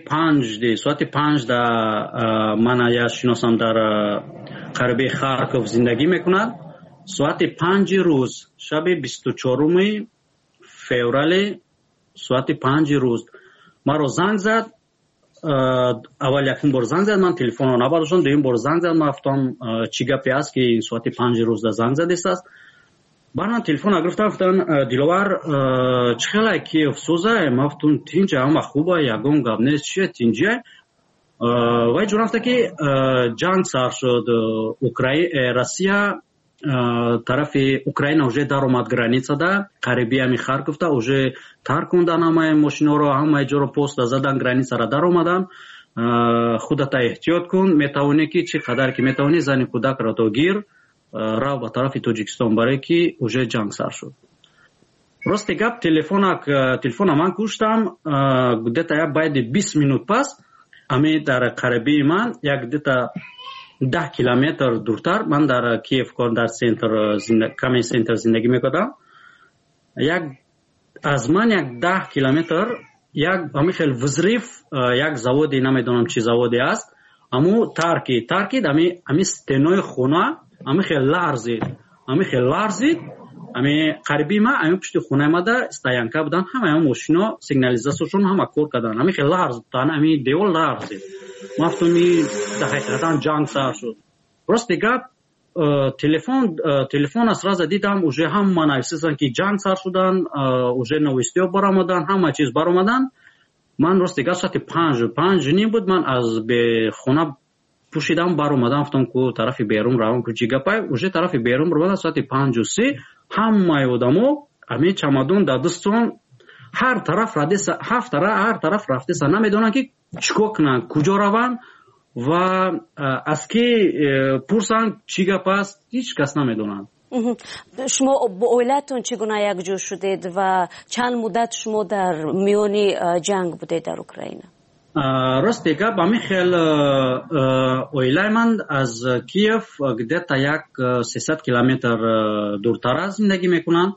Speaker 3: 5 در من یا شناسم در غرب خارکوف زندگی میکند. ساعت 5 روز شب 24 فوریه ساعت 5 روز مرا زنگ زد. اول یکم بار زنگ زد، من تلفن رو نبرداشتم. دوم بار زنگ زد، من گفتم چی گپی است که ساعت 5 روز در زنگ زده است. بعد من تلفن گرفتم، گفتن دلوار چخیلی کی افسوزه؟ من گفتم تینجا اما خوبه، یگان گپ نیست. چیه تینجا؟ وای جون گفت که جنگ سر شد، روسیه طرف اوکراین уже در اومد گرانیسا ده قریبی همی خارکوف ده уже ترک کردن همه ماشینا رو، همه جا رو پست زدن، گرانیسا را در اومدن. خودت احتیاط کن، میتوانی که چی قدر که میتوانی زن کودک را تو گیر رو به طرف تاجیکستان برای که уже جنگ سر شد. راست گپ تلفن من کشتم دیتا باید 20 minut پس امی در قریبی من یک دیتا 10 کیلومتر دورتر، من در کیف کار در سنتر کمی سنتر زندگی میکردم. از من یک 10 کیلومتر یک همی خیلی وزریف یک زوادی نمیدونم چی زوادی است، امو ترکید امی ستنوی خونه امی خیلی لرزید. امی قریبی ما امی پشت خونه ما در استاینکا بودن، همه ماشینا سیگنالیزاسیون همه کار کردن. امی خیلی لرز بودن، امی دیوال لرزید. مفتومی در حقیقتا جنگ سر شد. راست گپ تلفن از راز دیدم اوجه هم من احساسم که جنگ سر شدن، اوجه نویستی برآمدن، همه چیز برآمدن. من راست گپ ساعت 5 نیم بود، من از به خونه پوشیدم برآمدم، گفتم که طرف بیرون روم که چی گپای. اوجه طرف بیرون برآمدن ساعت 5:03 همه آدمو امی چمدون در دستون هر طرف رفته سن نمیدونن که چیکار کنن، کجا روان و از کی پرسن چی گپ است، هیچ کس نمیدونن.
Speaker 22: شما با اولادتون چگونه یکجا شدید و چند مدت شما در میان جنگ بودید در اوکراین؟
Speaker 3: راست گپ امی خیلی اویلای من از کیف گدتا یک 300 کیلومتر دورتر از زندگی میکنن.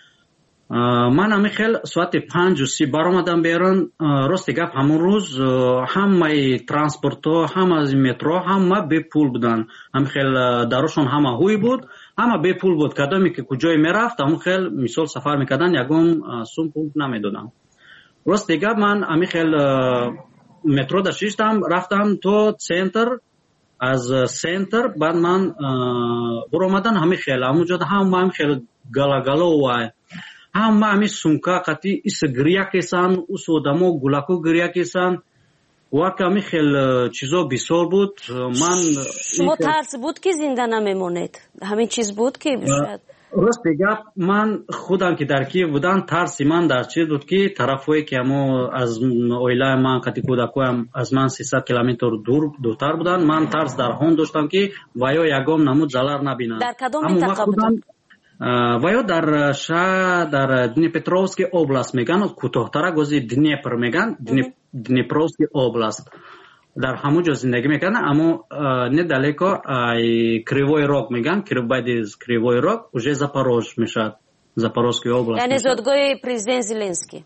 Speaker 3: من همی خیلی ساعت 5:30 برآمدم بیرون. راست گپ همون روز همه ترانسپورت ها، همه از مترو همه به پول بودن، همی خیلی درشون همه هوی بود، همه به پول بود. کدامی که کجای میرفت همون خیلی مثال سفر میکردن، یکم سوم پول نمیدادن. راست گپ من همی خیلی مترو داشتم، رفتم تو سنتر، از سنتر بعد من برآمدن همه خیلی همونجا هم خیلی گلا وای همه سونکا قطعی ایس گریا کسان اوس ودمو گلاکو گریا کسان وقت همه خیلی چیزا بسیار بود. من
Speaker 22: شما ترس بود که زنده نمیمونید؟ همین چیز بود که شاید
Speaker 3: راست گپ من خودم که در کیف بودم ترسی من در چیز بود که طرفایی که همو از اویلای من قطعی کودکایم از من 300 کیلومتر دورتر بودن. من ترس در هون داشتم که ویا یگام نمود زلر نبینم.
Speaker 22: در کدام منطقه بودن؟
Speaker 3: ویا در شهر در دنیپروفسکی область میگن، کوتاه‌تر گوزی دنیپر میگن، دنیپروفسکی область. در همونجا زندگی میکنن، اما недалеко کریوی روگ میگن، کریوی روگ уже زاپاروژ میشد، زاپاروژської області.
Speaker 22: یعنی زادگاه پرزیدنت زلنسکی.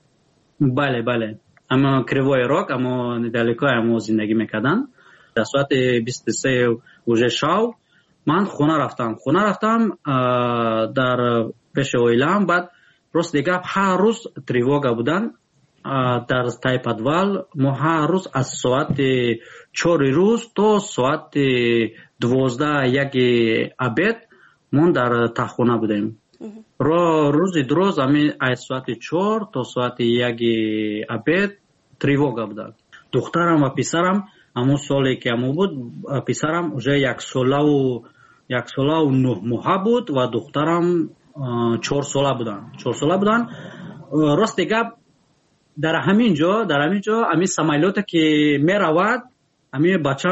Speaker 3: بله اما کریوی روگ اما недалеко اما زندگی میکردن. در ساعت 23 уже شب من خونه رفتم در پیش اویلام. بعد راست دیگه هر روز تریوگا بودن در تای подвал. ما هر روز از ساعت 4 روز تا ساعت 12 یک обед من در تخونه بودیم. روزی دروز امی از ساعت 4 تا ساعت 1 обед تریوگا بودن. دخترم و پسرم همون سالی که همون بود، پسرم уже 1 سال و 9 ماه بود و دخترم 4 ساله بودن. راست گپ در همین جا امی سمایلوت که میرود امی بچه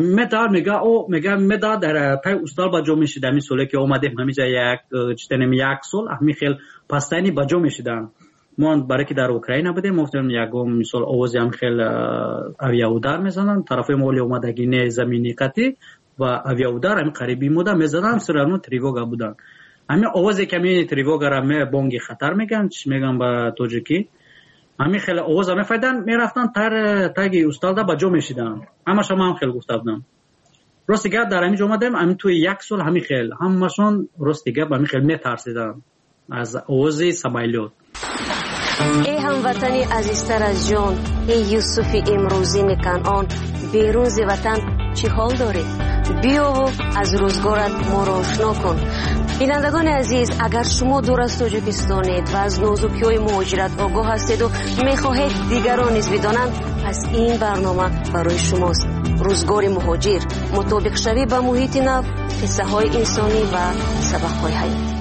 Speaker 3: میگه در پای استال بجا میشید. امی سالی که اومده همینجا یک سال امی خیلی پستانی بجا میشیدن. ما برای که در اوکراین بودیم گفتم یکم مثال آوازی هم خیلی اویاودار میزنن، طرفای مولی اومدگی نه زمینی قطعی و اویاودار هم قریبی مودا میزنن، سرانو تریوگا بودن. همین آوازی که می تریوگا را می بانگی خطر میگن، چی میگن با توجیکی. همین خیلی آواز میفهمیدن میرفتن تاگی استاد با جا میشیدن. همش هم خیلی گفتم. راستی گپ در همین اومدم همین توی یک سال همین خیلی همشون راستی گپ همین خیلی میترسیدن از آواز سمایلوت.
Speaker 22: ای هموطنی عزیزتر از جان، ای یوسف امروزین کنعان، بیرون ز وطن چی حال داری؟ بیا و از روزگارت ما را آشنا کن. بینندگان عزیز، اگر شما دور از تاجیکستانید و از نازکی‌های مهاجرت آگاه هستید و می‌خواهید دیگران نیز بدانند، پس این برنامه برای شماست. روزگار مهاجر، مطابق شوی با محیط نو، قصه‌های انسانی و سبق‌های حیاتی.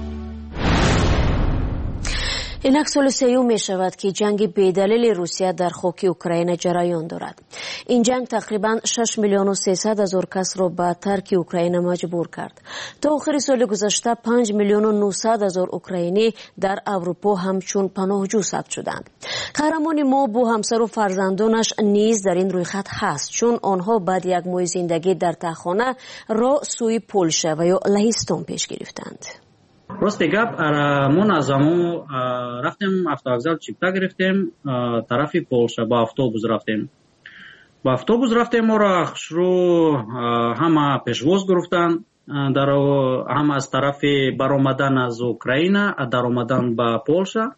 Speaker 22: اینک سال سیوم می شود که جنگ بیدلیل روسیه در خاک اوکراین جریان دارد. این جنگ تقریباً 6,300,000 کس را به ترک اوکراین مجبور کرد. تا آخر سال گذشته 5,900,000 اوکراینی در اروپا همچون پناهجو ثبت شدند. قهرمان ما با همسر و فرزندانش نیز در این رویخط هست، چون آنها بعد یک ماه زندگی در تهخانه را سوی پولشه و یا لهستان پیش گرفتند.
Speaker 3: راستی گپ ما از همون رفتیم автовокзал چیپتا گرفتیم طرف پولشا با اتوبوس رفتیم. با اتوبوس رفتیم ما را شروع همه پیشواز گرفتن در هم از طرف برآمدن از اوکراین در آمدن با پولشا.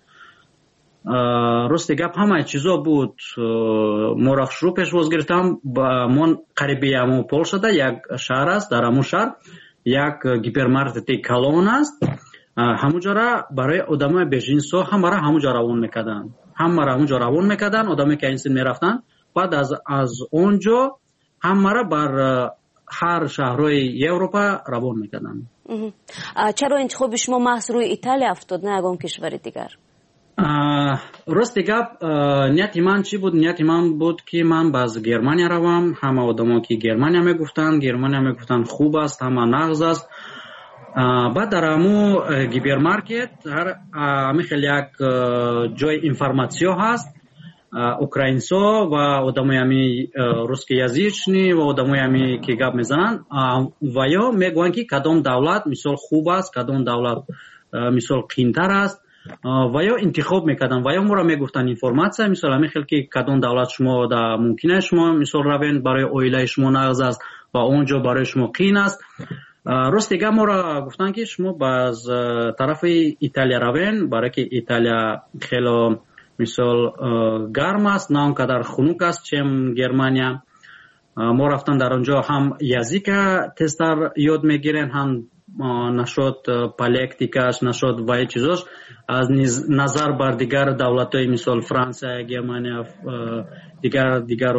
Speaker 3: راستی گپ همه چیزا بود. ما را شروع پیشواز گرفتم من قریبی همون پولشا ده یک شهر است. در همون شهر یک گیپرمارکت کلون است. همونجا را برای آدمای بیژنسو همه را همونجا روان میکردن آدمی که اینسین میرفتن. بعد از اونجا همه را بر هر شهرهای اروپا روان میکردن.
Speaker 22: چرا انتخاب شما محض روی ایتالیا افتاد نه یگان کشور دیگر؟
Speaker 3: راستی گپ نیت من چی بود؟ نیت من بود که من باز گرمانیا روم. همه آدما که گرمانیا میگفتن خوب است، همه نغز است. بعد در همون گیپرمارکت همه خیلی یک جای اینفرماسیون هست. اوکراینسا و آدمای همی روسکی یزیچنی و آدمای همی که گپ میزنن و یا میگوین که کدام دولت مثال خوب است، کدام دولت مثال قینتر است و یا انتخاب میکردن و یا ما را میگفتن اینفرماسیون مثال همی خیلی که کدام دولت شما دا ممکنه شما مثال روین برای اویله شما نغز است و اونجا برای شما قین است. راستی گپ ما را گفتن که شما باز طرف ایتالیا روین برای که ایتالیا خیلی مثال گرم است نه اونقدر خنک است چم گرمانیا. ما رفتن در اونجا هم یزیک تستر یاد میگیرن هم نشد پالیکتیکاش نشد و چیزاش از نظر بر دیگر دولت‌های مثال فرانسه گرمانیا دیگر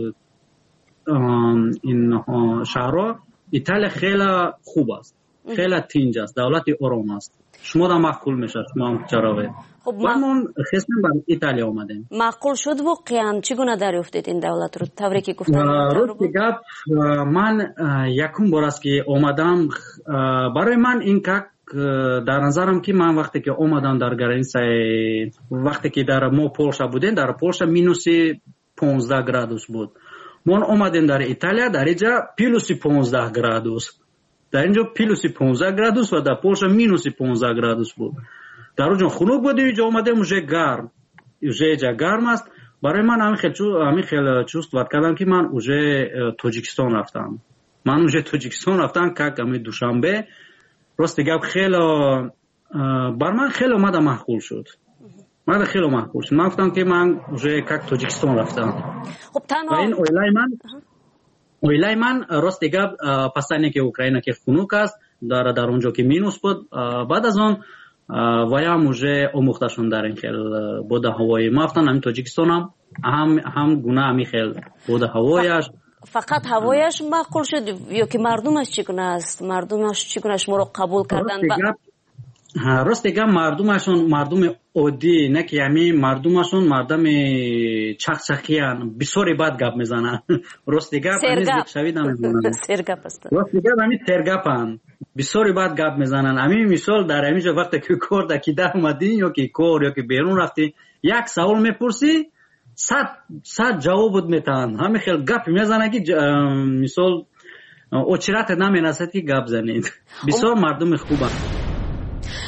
Speaker 3: این شهرها ایتالیا خیلی خوب است، خیلی تنج است، دولت آرام است. شما دا معقول میشه شما چرا
Speaker 22: خب
Speaker 3: من خواستم به ایتالیا اومدم.
Speaker 22: معقول شد واقعا چگونه دریافتید این دولت رو؟ طوری که گفتن
Speaker 3: گپ من یکم بار است که اومدم برای من این که در نظرم که من وقتی که اومدم در گرانسه وقتی که در ما پولشا بودیم در پولشا مینوس 15 گرادوس بود. من اومدیم در ایتالیا در اینجا پلوس 15 گرادوس. در اینجا پلوس 15 گرادوس و در پولشا مینوس 15 گرادوس بود. در اونجا خنک بود اینجا اومدیم اونجا گرم. اونجا گرم است. برای من همین خیلی چوست وقت کردم که من اونجا تاجیکستان رفتم. من اونجا تاجیکستان رفتم که کمی دوشنبه راست گپ خیلی بر من خیلی اومده معقول شد. من خیلی معقول شد. من گفتم که من اونجا که تاجیکستان رفتم.
Speaker 22: خب تنها
Speaker 3: این اویلای من راست گپ پسانی که اوکراین که خنک است در اونجا که مینوس بود بعد از اون ویا موجه آموختشون در این خیلی بود هوایی ما گفتم همین تاجیکستان هم گونه همی خیلی بود هوایش
Speaker 22: فقط هوایش معقول شد یا که مردمش چگونه است؟ مردمش چگونه شما رو قبول کردن؟
Speaker 3: راست گپ مردم عادی نه که همین مردمشون مردم چخچخیان بسیاری بد گپ میزنن. راست گپ هنوز شویدم
Speaker 22: سرگپ است.
Speaker 3: راست گپ همین سرگپن بسیاری بد گپ میزنن. همین مثال در همینجا وقتی که کار دکیده اومدین یا که کار یا که بیرون رفتی یک سوال میپرسی 100 جواب میتن. همین خیلی گپ میزنن که مثال اچرات نمیناسد که گپ زنید. بسیار مردم خوبه.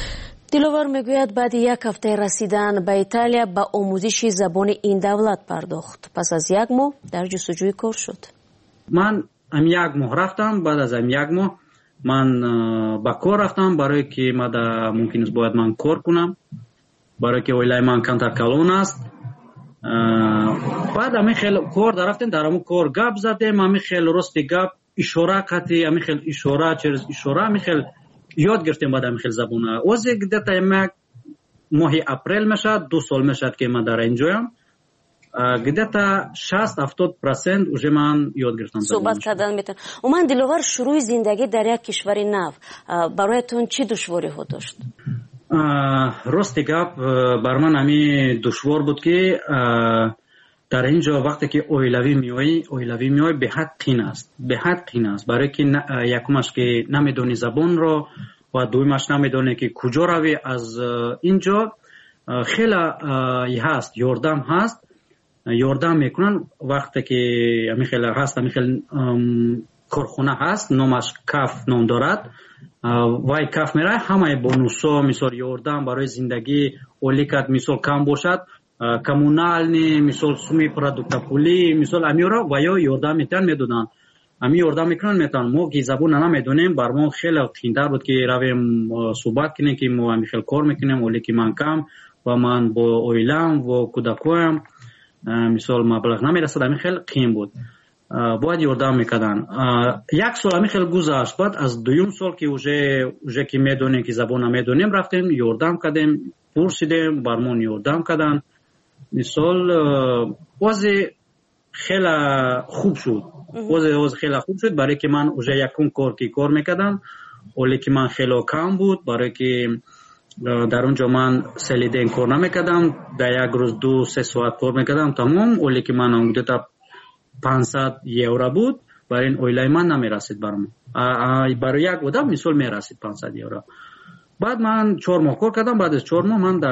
Speaker 22: دلوار میگوید بعد یک هفته رسیدن به ایتالیا به آموزش زبان این دولت پرداخت. پس از یک ماه در جستجوی کار شد.
Speaker 3: من یک ماه رفتم. بعد از یک ماه من با کار رفتم برای که ممکن است باید من کار کنم، برای که ویلای من کانتر کلون است. بعد همین خیلی کار رفتیم، در همون کار گپ زدیم، همین خیلی راستی گپ اشاره قطعی، همین خیلی اشاره چرز اشاره همین خیلی یاد گرفتیم. بعد همین خیلی زبونه اوزی گدتا یک ماه اپریل میشد، 2 سال میشد که من در اینجایم. گدتا 60-70% уже من یاد گرفتم.
Speaker 22: صحبت کردن میتونم. من دلوار شروع زندگی در یک کشور نو برایتون چی دشواری ها داشت؟
Speaker 3: راستی گپ بر من همین دشوار بود که در اینجا وقتی که اویلوی میای به حد قین است، برای که یکمش که نمیدونی زبان رو و دویمش نمیدونی که کجا روی از اینجا. خیلی هست یاردم میکنن وقتی که همین خیلی هست، همین خیلی کارخونه هست نامش کاف نام دارد. وای کاف میره همه بونوسا مثال یاردم برای زندگی اولیکت مثال کم باشد، کمونالنی مثال سومی پرودکت پولی مثال امیورا و یا یاردم میدونن. امی یاردم میکنن ما که زبون نمیدونیم، بر ما خیلی قیمت‌تر بود که رویم صحبت کنیم که ما همین خیلی کار میکنیم ولی که من کم و من با اویلم و کودکایم مثال مبلغ نمیرسد. همین خیلی قیم بود، باید یاردم میکردن. 1 سال همین خیلی گذشت. بعد از 2 سال که اوژه که میدونیم که زبان نمیدونیم رفتیم یاردم کردیم، پرسیدیم برمون یاردم کردن. مثال وضع خیلی خوب شد، وضع خیلی خوب شد برای که من اوژه یکم کار میکردم ولی که من خیلی کم بود، برای که در اونجا من سلیدین کار نمیکردم، در یک روز 2-3 ساعت کار میکردم تمام، ولی که من اونجا تا 500 یورو بود، برای این اویلای من نمیرسید برام. برای یک آدم مثال میرسید 500 یورو. بعد من 4 ماه کار کردم. بعد از 4 ماه من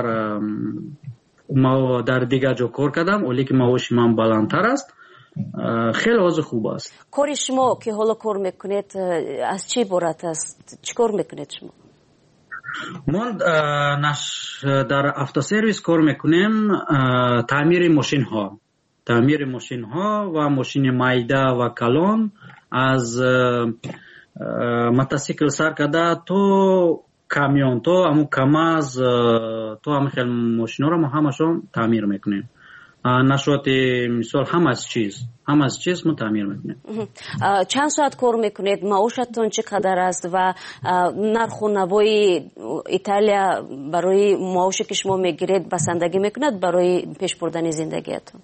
Speaker 3: در دیگه جا کار کردم ولی که معاش من بلندتر است. خیلی اوضاع خوب است.
Speaker 22: کار شما که حالا کار میکنید از چی عبارت است؟ چی کار میکنید شما؟
Speaker 3: ما در автосервис کار میکنیم، تعمیر ماشین ها و ماشین مایدا و کلان، از موتورسیکل سر کرده تو کامیون تو همون کاماز تو همه خیلی ماشین ها رو ما همشون تعمیر میکنیم. نشوت مثال همه از چیز ما تعمیر میکنیم.
Speaker 22: چند ساعت کار میکنید؟ معاشتون چقدر است و نرخ و نوای ایتالیا برای معاشی که شما میگیرید بسندگی میکند برای پیش بردن زندگیتون؟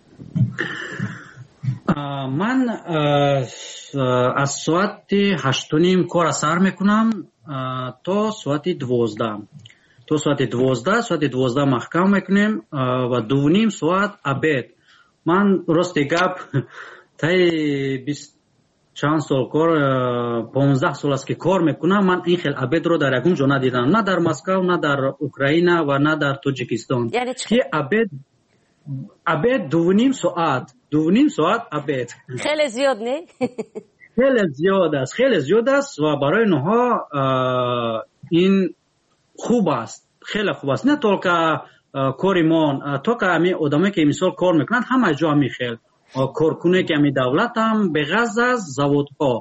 Speaker 3: من از ساعت 8:30 کار سر میکنم تا ساعت 12. ساعت 12 محکم میکنیم و 2.5 ساعت عبید. من راستی گپ تای 20 چند سال کار 15 سال است که کار میکنم. من این خیلی عبید رو در یکم جا ندیدم، نه در مسکو، نه در اوکراین و نه در تاجیکستان.
Speaker 22: یعنی
Speaker 3: که عبید 2.5 ساعت عبید.
Speaker 22: خیلی زیاد نه؟
Speaker 3: خیلی زیاد است و برای نها این خوب است، خیلی خوب است. نه تولکا کاریمان تو که همی آدمی که مثال کار میکنن همه جا میخیل کارکنه که همی دولت هم به غض از زوادها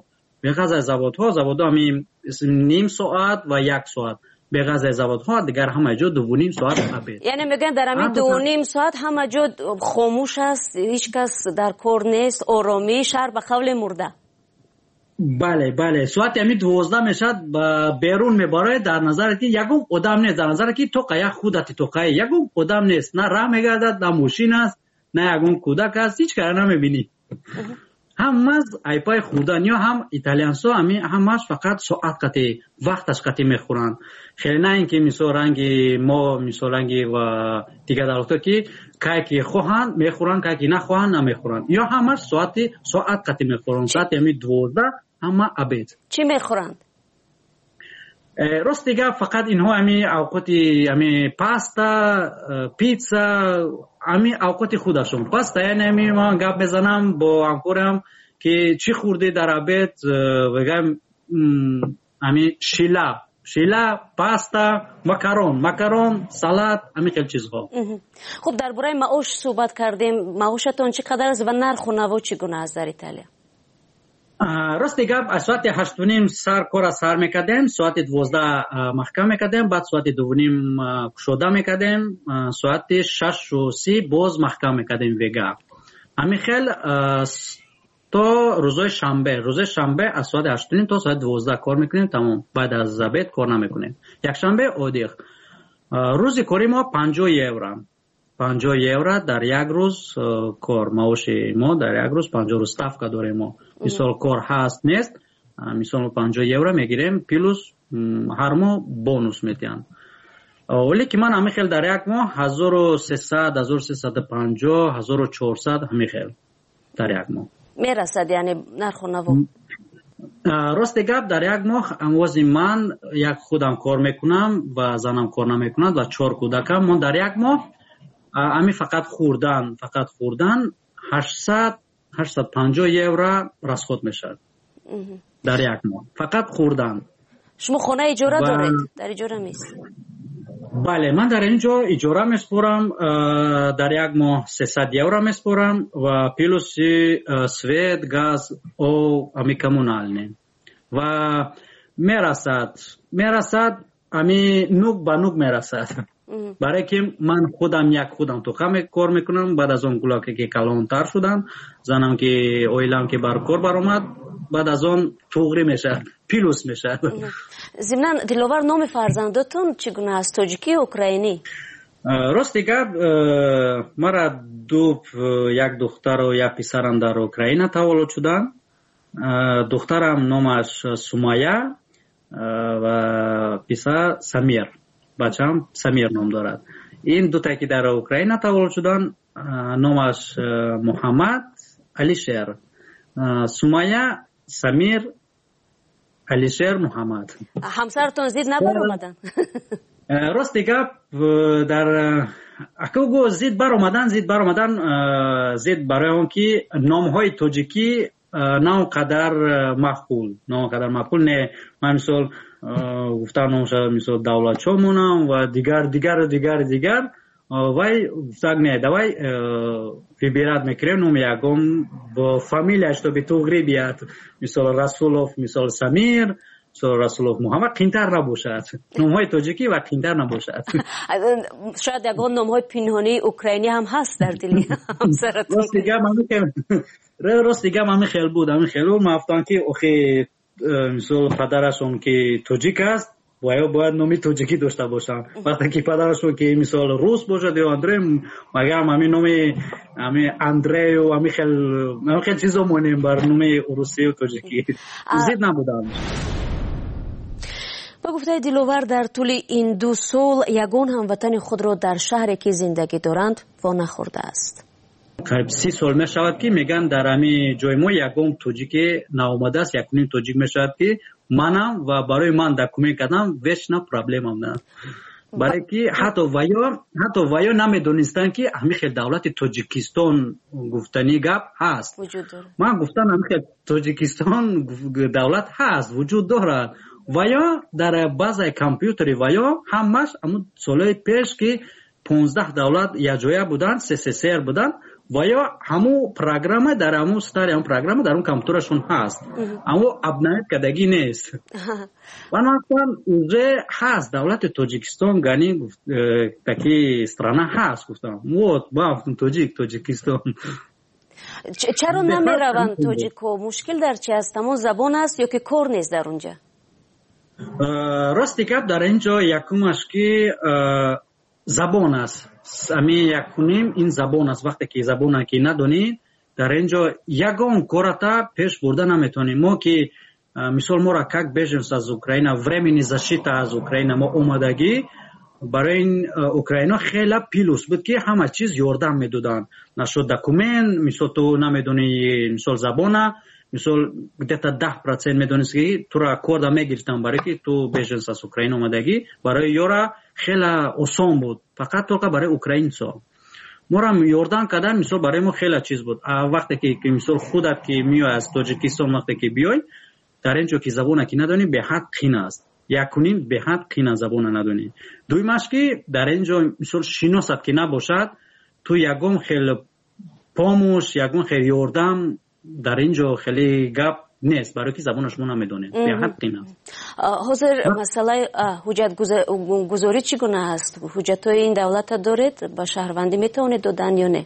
Speaker 3: همی 0.5 ساعت و 1 ساعت به غض زوادها دیگر همه جا 2.5 ساعت عبید.
Speaker 22: یعنی میگن در همین 2.5 ساعت همه جا خاموش است، هیچ کس در کار نیست، آرامی، شهر به قول مرده.
Speaker 3: بله ساعت همی 12 میشد بیرون میباره. در نظر که یکم آدم نیست، در نظر که تو قیا خودت تو قیا یکم آدم نیست، نه راه میگردد، نه ماشین است، نه یکم کودک است، هیچ کار نمیبینی. هم از ایپای خودن یا هم ایتالیانسو همش فقط ساعت قطعی وقتش قطعی میخورن. خیلی نه اینکه مثال رنگی ما مثال رنگی و دیگه دولتا که که خواهن میخورن، که نخواهن نمیخورن، یا همش ساعت قطعی میخورن. ساعت همی 12 همه عبید.
Speaker 22: چی میخورند؟
Speaker 3: راست دیگه فقط اینها همی اوقاتی همی پاستا، پیتزا، همی اوقاتی خودشون. پاستا یعنی همی من گپ بزنم با همکارم که چی خورده در عبید، بگم همی شیلا، پاستا، مکرون، سالاد، همین خیلی چیزها.
Speaker 22: خب درباره معاش صحبت کردیم. معاشتون چقدر است و نرخ و نوا چگونه است در ایتالیا؟
Speaker 3: راستی گپ از ساعت 8:30 سر میکردیم، ساعت 12 محکم میکردیم، بعد ساعت 2:30 کشوده میکردیم، ساعت 6:30 باز محکم میکردیم ویگا. همین خیلی تا روز شنبه از ساعت 8:30 تا ساعت 12 کار میکنیم، تمام. بعد از زبط کار نمیکنیم. یک شنبه عادی. روزی کاری ما 50 یورو در یک روز کار. معاش ما در یک روز 50 روز ставка داریم ما. مثال کار هست نیست، مثال 50 یورو میگیریم پلس هر ماه بونوس میدن. ولی که من همین خیلی در یک ماه 1300 1350 1400 همین خیلی در یک ماه
Speaker 22: میرسد. یعنی نرخ و نوا
Speaker 3: راست گپ در یک ماه انواز من یک خودم کار میکنم و زنم کار نمیکند و 4 کودکم. من در یک ماه همین فقط خوردن 850 یورو رسخود میشد در یک ماه، فقط خوردن.
Speaker 22: شما خانه اجاره دارید؟ در اجاره میست؟
Speaker 3: بله، من در اینجا اجاره میسپرم، در یک ماه 300 یورو میسپرم و پلس سویت، گاز او امی کمونالنی و میرسد امی نوک با نوک میرسد. برای که من خودم تو خم کار میکنم، بعد از اون گلاکه که کلانتر شدن، زنم که اویلم که بر کار برآمد، بعد از اون توغری میشه، پیلوس میشه.
Speaker 22: ضمناً دلاور نام فرزندتون چگونه است؟ تاجیکی یا اوکراینی؟
Speaker 3: راستی گپ مرا یک دختر و یک پسرم در اوکراین تولد شدن. دخترم نامش سومایا و پسر سمیر، بچه‌م سمیر نام دارد. این دو تا که در اوکراین تولد شدن نامش محمد علیشیر. سومایا، سمیر، علیشیر، محمد.
Speaker 22: همسرتون زید نبر اومدن؟
Speaker 3: راستی گپ در اکوگو زید بر اومدن زید برای اون که نام‌های تاجیکی نه قدر مقبول نه. من مثال گفتم مثال دولت چومونم و دیگر وای گفتم نه دوای выбирать میکنیم نام یکم با فامیلیش تو به توغری بیاد، مثال رسولوف، مثال سمیر، مثال رسولوف محمد، قینتر نباشد. نامهای تاجیکی و قینتر نباشد.
Speaker 22: شاید یگان نامهای پنهانی اوکراینی هم هست در دلی همسرتون.
Speaker 3: راست دیگه همین خیلی بود. مفتان که اخی مثال پدرشون که تاجیک است باید نامی تاجیکی داشته باشن. وقتی که پدرشون که مثال روس باشد یا اندره، مگر همین نامی اندره و همین خیلی چیزا مونیم بر نامی روسی و تاجیکی زید نبودن.
Speaker 22: با گفته دلاور در طول این 2 سال یگان هموطن خود را در شهری که زندگی دارند وا نخورده است.
Speaker 3: قریب 30 سال می شود که میگن در همین جای ما یگان تاجیک ناآمده است، یکونیم تاجیک می شود که منم و برای من دکومنت کردم ویشنا پرابلم نه. برای که حتی ویا نمیدونستن که همین خیلی دولت تاجیکستان گفتنی گپ هست. من گفتم همین خیلی تاجیکستان دولت هست، وجود دارد. ویا در بازه کامپیوتری ویا همش همون سالهای پیش که 15 دولت یک جایه بودن، سر بودن و یا همون پروگرام در همون ستاری همون پروگرام در اون کامپیوترشون هست، اما ابنایت کدگی نیست. و ناکتان اوزه هست دولت تاجیکستان گانی تاکی استرانه هست. گفتم با تاجیکستان
Speaker 22: چرا نمی روند تاجیکو؟ مشکل در چی است؟ همون زبان است یا که کار نیست در اونجا؟
Speaker 3: راستی کپ در اینجا یکمش که زبان است. امی یکونیم این زبان است. وقتی که زبان که ندونید در اینجا یگان کارتا پیش برده نمیتونیم. ما که مثال ما را کک بیژنس از اوکراین времени защита از اوکراین ما اومدگی برای این اوکراین خیلی پیلوس بود که همه چیز یاردم میدادن. نشد دکومنت، مثال تو نمیدونی مثال زبانه، مثال گدتا 10% میدونست که تو را کاردا میگیرتن برای که تو بیژنس از اوکراین اومدگی. برای یورا خیلی آسان بود، فقط تو برای اوکراین سا ما را یاردن کردن. مثال برای ما خیلی چیز بود. وقتی که مثال خودت که میای از تاجیکستان وقتی که بیای در اینجا که زبان که ندانی به حد قین است. якунин беҳад қина забона надонӣ. дуюмаш ки дар ин ҷо мисол шиносат ки набошад, ту ягон хел помӯш, ягон хел ёрдам дар ин ҷо хеле гап нест, барои ки забона шумо намедонед. беҳад қин аст.
Speaker 22: ҳозир масъалаи ҳуҷҷатгузорӣ чӣ гуна аст? ҳуҷҷатҳои ин давлата доред? ба шаҳрвандӣ метавонед додан ё не?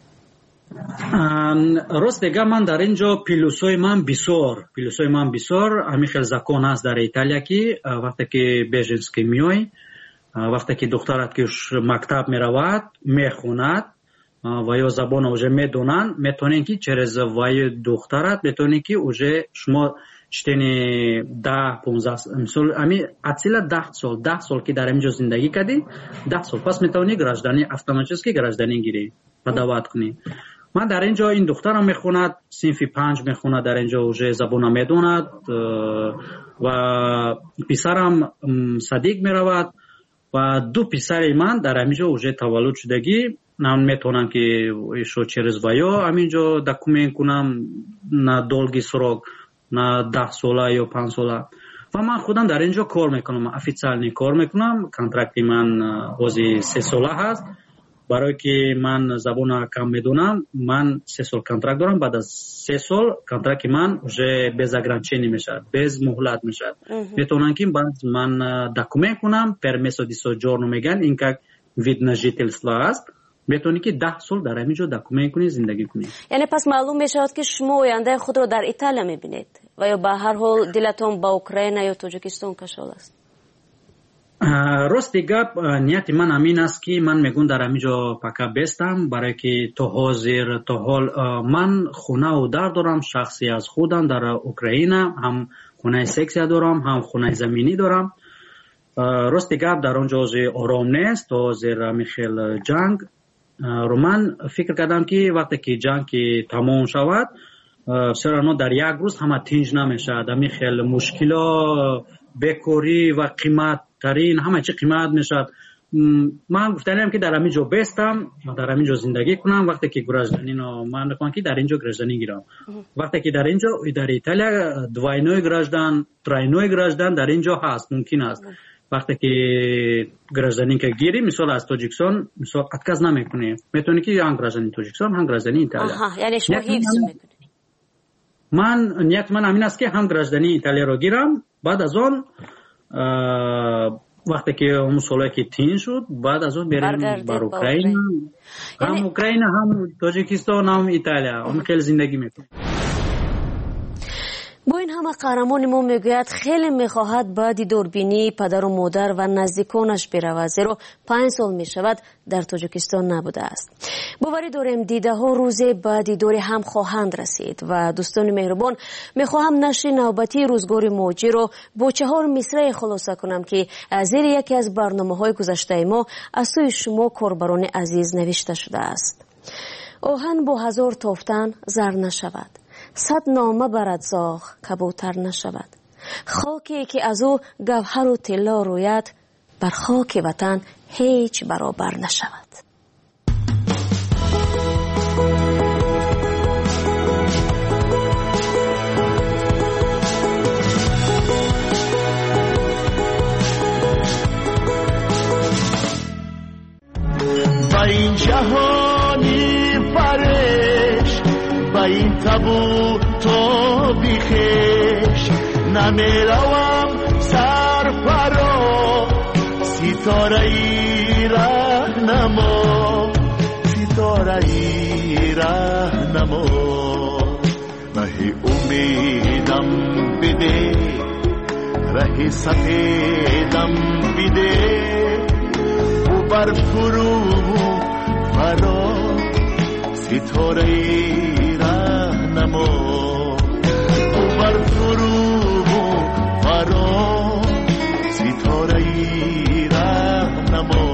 Speaker 3: рост дега ман дар ин ҷо плюсҳои ман бисёр ҳамин хел закон аст дар Италия ки вақте ки беженский меоӣ, вақте ки духтарат ки мактаб меравад, мехонад ва ё забона уже медонанд, метавонед ки через ваи духтарат метавонед ки уже шумо чтени 10-15 мисол ами атсила 10 сол ки дар ин ҷо зиндагӣ кардӣ, 10 сол пас метавонӣ гражданӣ автоматически гражданӣ гирӣ, падават кунӣ. ман дар ин ҷо ин духтарам мехонад, синфи 5 мехонад, дар ин ҷо уже забона медонад ва писарам садиқ меравад ва ду писари ман дар ҳамин ҷо уже таваллуд шудагӣ, ман метавонам ки шо через ваё ҳамин ҷо документ кунам на долги срок, на 10 сола ё 5 сола. ва ман худам дар ин ҷо кор мекунам, официални кор мекунам. Контракти ман ҳози 3 сола ҳаст. барое ки ман забона кам медонам, ман 3 сол контракт дорам. баъд аз 3 сол контракти ман уже без ограничений мешавад, без муҳлат мешавад. метавонам ки баъд ман документ кунам, пермесо ди соҷорно мегӯянд, ин как вид на жителство аст. метавонӣ ки 10 сол дар ҳамин ҷо документ кунӣ, зиндагӣ кунӣ.
Speaker 22: яъне пас маълум мешавад ки шумо ояндаи худро дар Италия мебинед ва ё ба ҳар ҳол дилатон ба Украина ё Тоҷикистон кашол аст?
Speaker 3: рости гап нияти ман ҳамин аст ки ман мегӯям дар ҳамин ҷо пака бестам, барое ки то ҳозир то ҳол ман хонаву дар дорам, шахси аз худам дар Украина, ҳам хонаи сексия дорам, ҳам хонаи заминӣ дорам. рости гап дар он ҷо ҳозир ором нест, то ҳозир ҳамин хел ҷанг. ман фикр кардам ки вақте ки ҷанг ки тамом шавад, все равно дар як рӯз ҳама тинҷ намешавад. ҳамин хел мушкило, бекорӣ ва қиматтарин ҳама чи қимат мешавад. ман гуфтанам ки дар ҳамин ҷо бестам, дар ҳамин ҷо зиндагӣ кунам. вақте ки гражданино ман мехоҳам ки дар ин ҷо гражданӣ гирам. вақте ки дар ин ҷо дар Италия двойной граждан, тройной граждан дар ин ҷо ҳаст, мумкин аст. вақте ки гражданин ка гирӣ, мисол аз Тоҷикистон, мисол отказ намекунӣ, метавонӣ ки ҳам гражданини Тоҷикистон, ҳам гражданини Италия.
Speaker 22: яъне шумо ҳифз мекунед?
Speaker 3: ман нияти ман ҳамин аст ки ҳам гражданини Италияро гирам, баъд аз он вақте ки он солае ки тин шуд, баъд аз он берем бар Украина. ҳам Украина, ҳам Тоҷикистон, ҳам Италия. он хеле зиндагӣ мекунем.
Speaker 22: бо ин ҳама қаҳрамони мо мегӯяд хеле мехоҳад ба дидорбинии падару модар ва наздиконаш биравад, зеро 5 сол мешавад дар Тоҷикистон набудааст. боварӣ дорем дидаҳо рӯзе ба дидори ҳам хоҳанд расид ва дӯстони меҳрубон, мехоҳам нашри навбатии рӯзгори моҷиро бо 4 мисрае хулоса кунам ки зери яке аз барномаҳои гузаштаи мо аз сӯи шумо корбарони азиз навишта шудааст. оҳан бо 1000 тофтан зар нашавад, 100 нома барад зоғ кабутар нашавад. хоке ки аз ӯ гавҳару тилло рӯяд, бар хоки ватан ҳеҷ баробар нашавад.
Speaker 2: با این جهانی فرش، با این تبو تو بیخش، نمیروم سرفرا ستاره ای رهنما، ستاره ای رهنما. ره امیدم بده، ره سفیدم بده، او بر فرو فرا ستاره ای رهنما، او بر فرو فرا ستاره ای رهنما.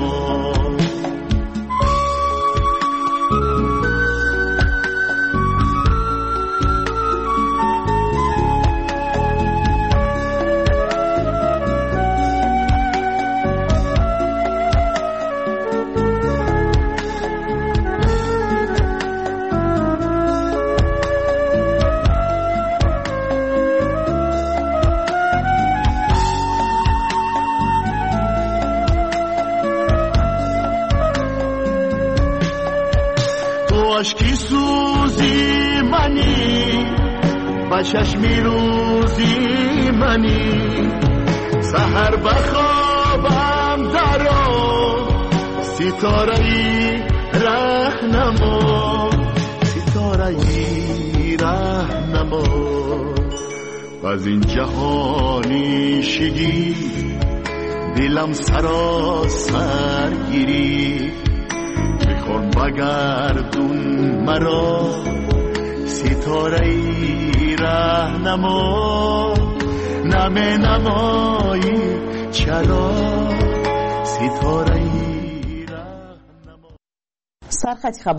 Speaker 2: اشکی سوزی منی با چشمی روزی منی سحر بخوابم درو ستاره ای رهنما ستاره ای رهنما از این جهانی شگی دلم سراسر گیری بخون بگردون مرا ستاره ای رهنما نمه نمایی چرا ستاره ای رهنما.
Speaker 1: سرخط خبر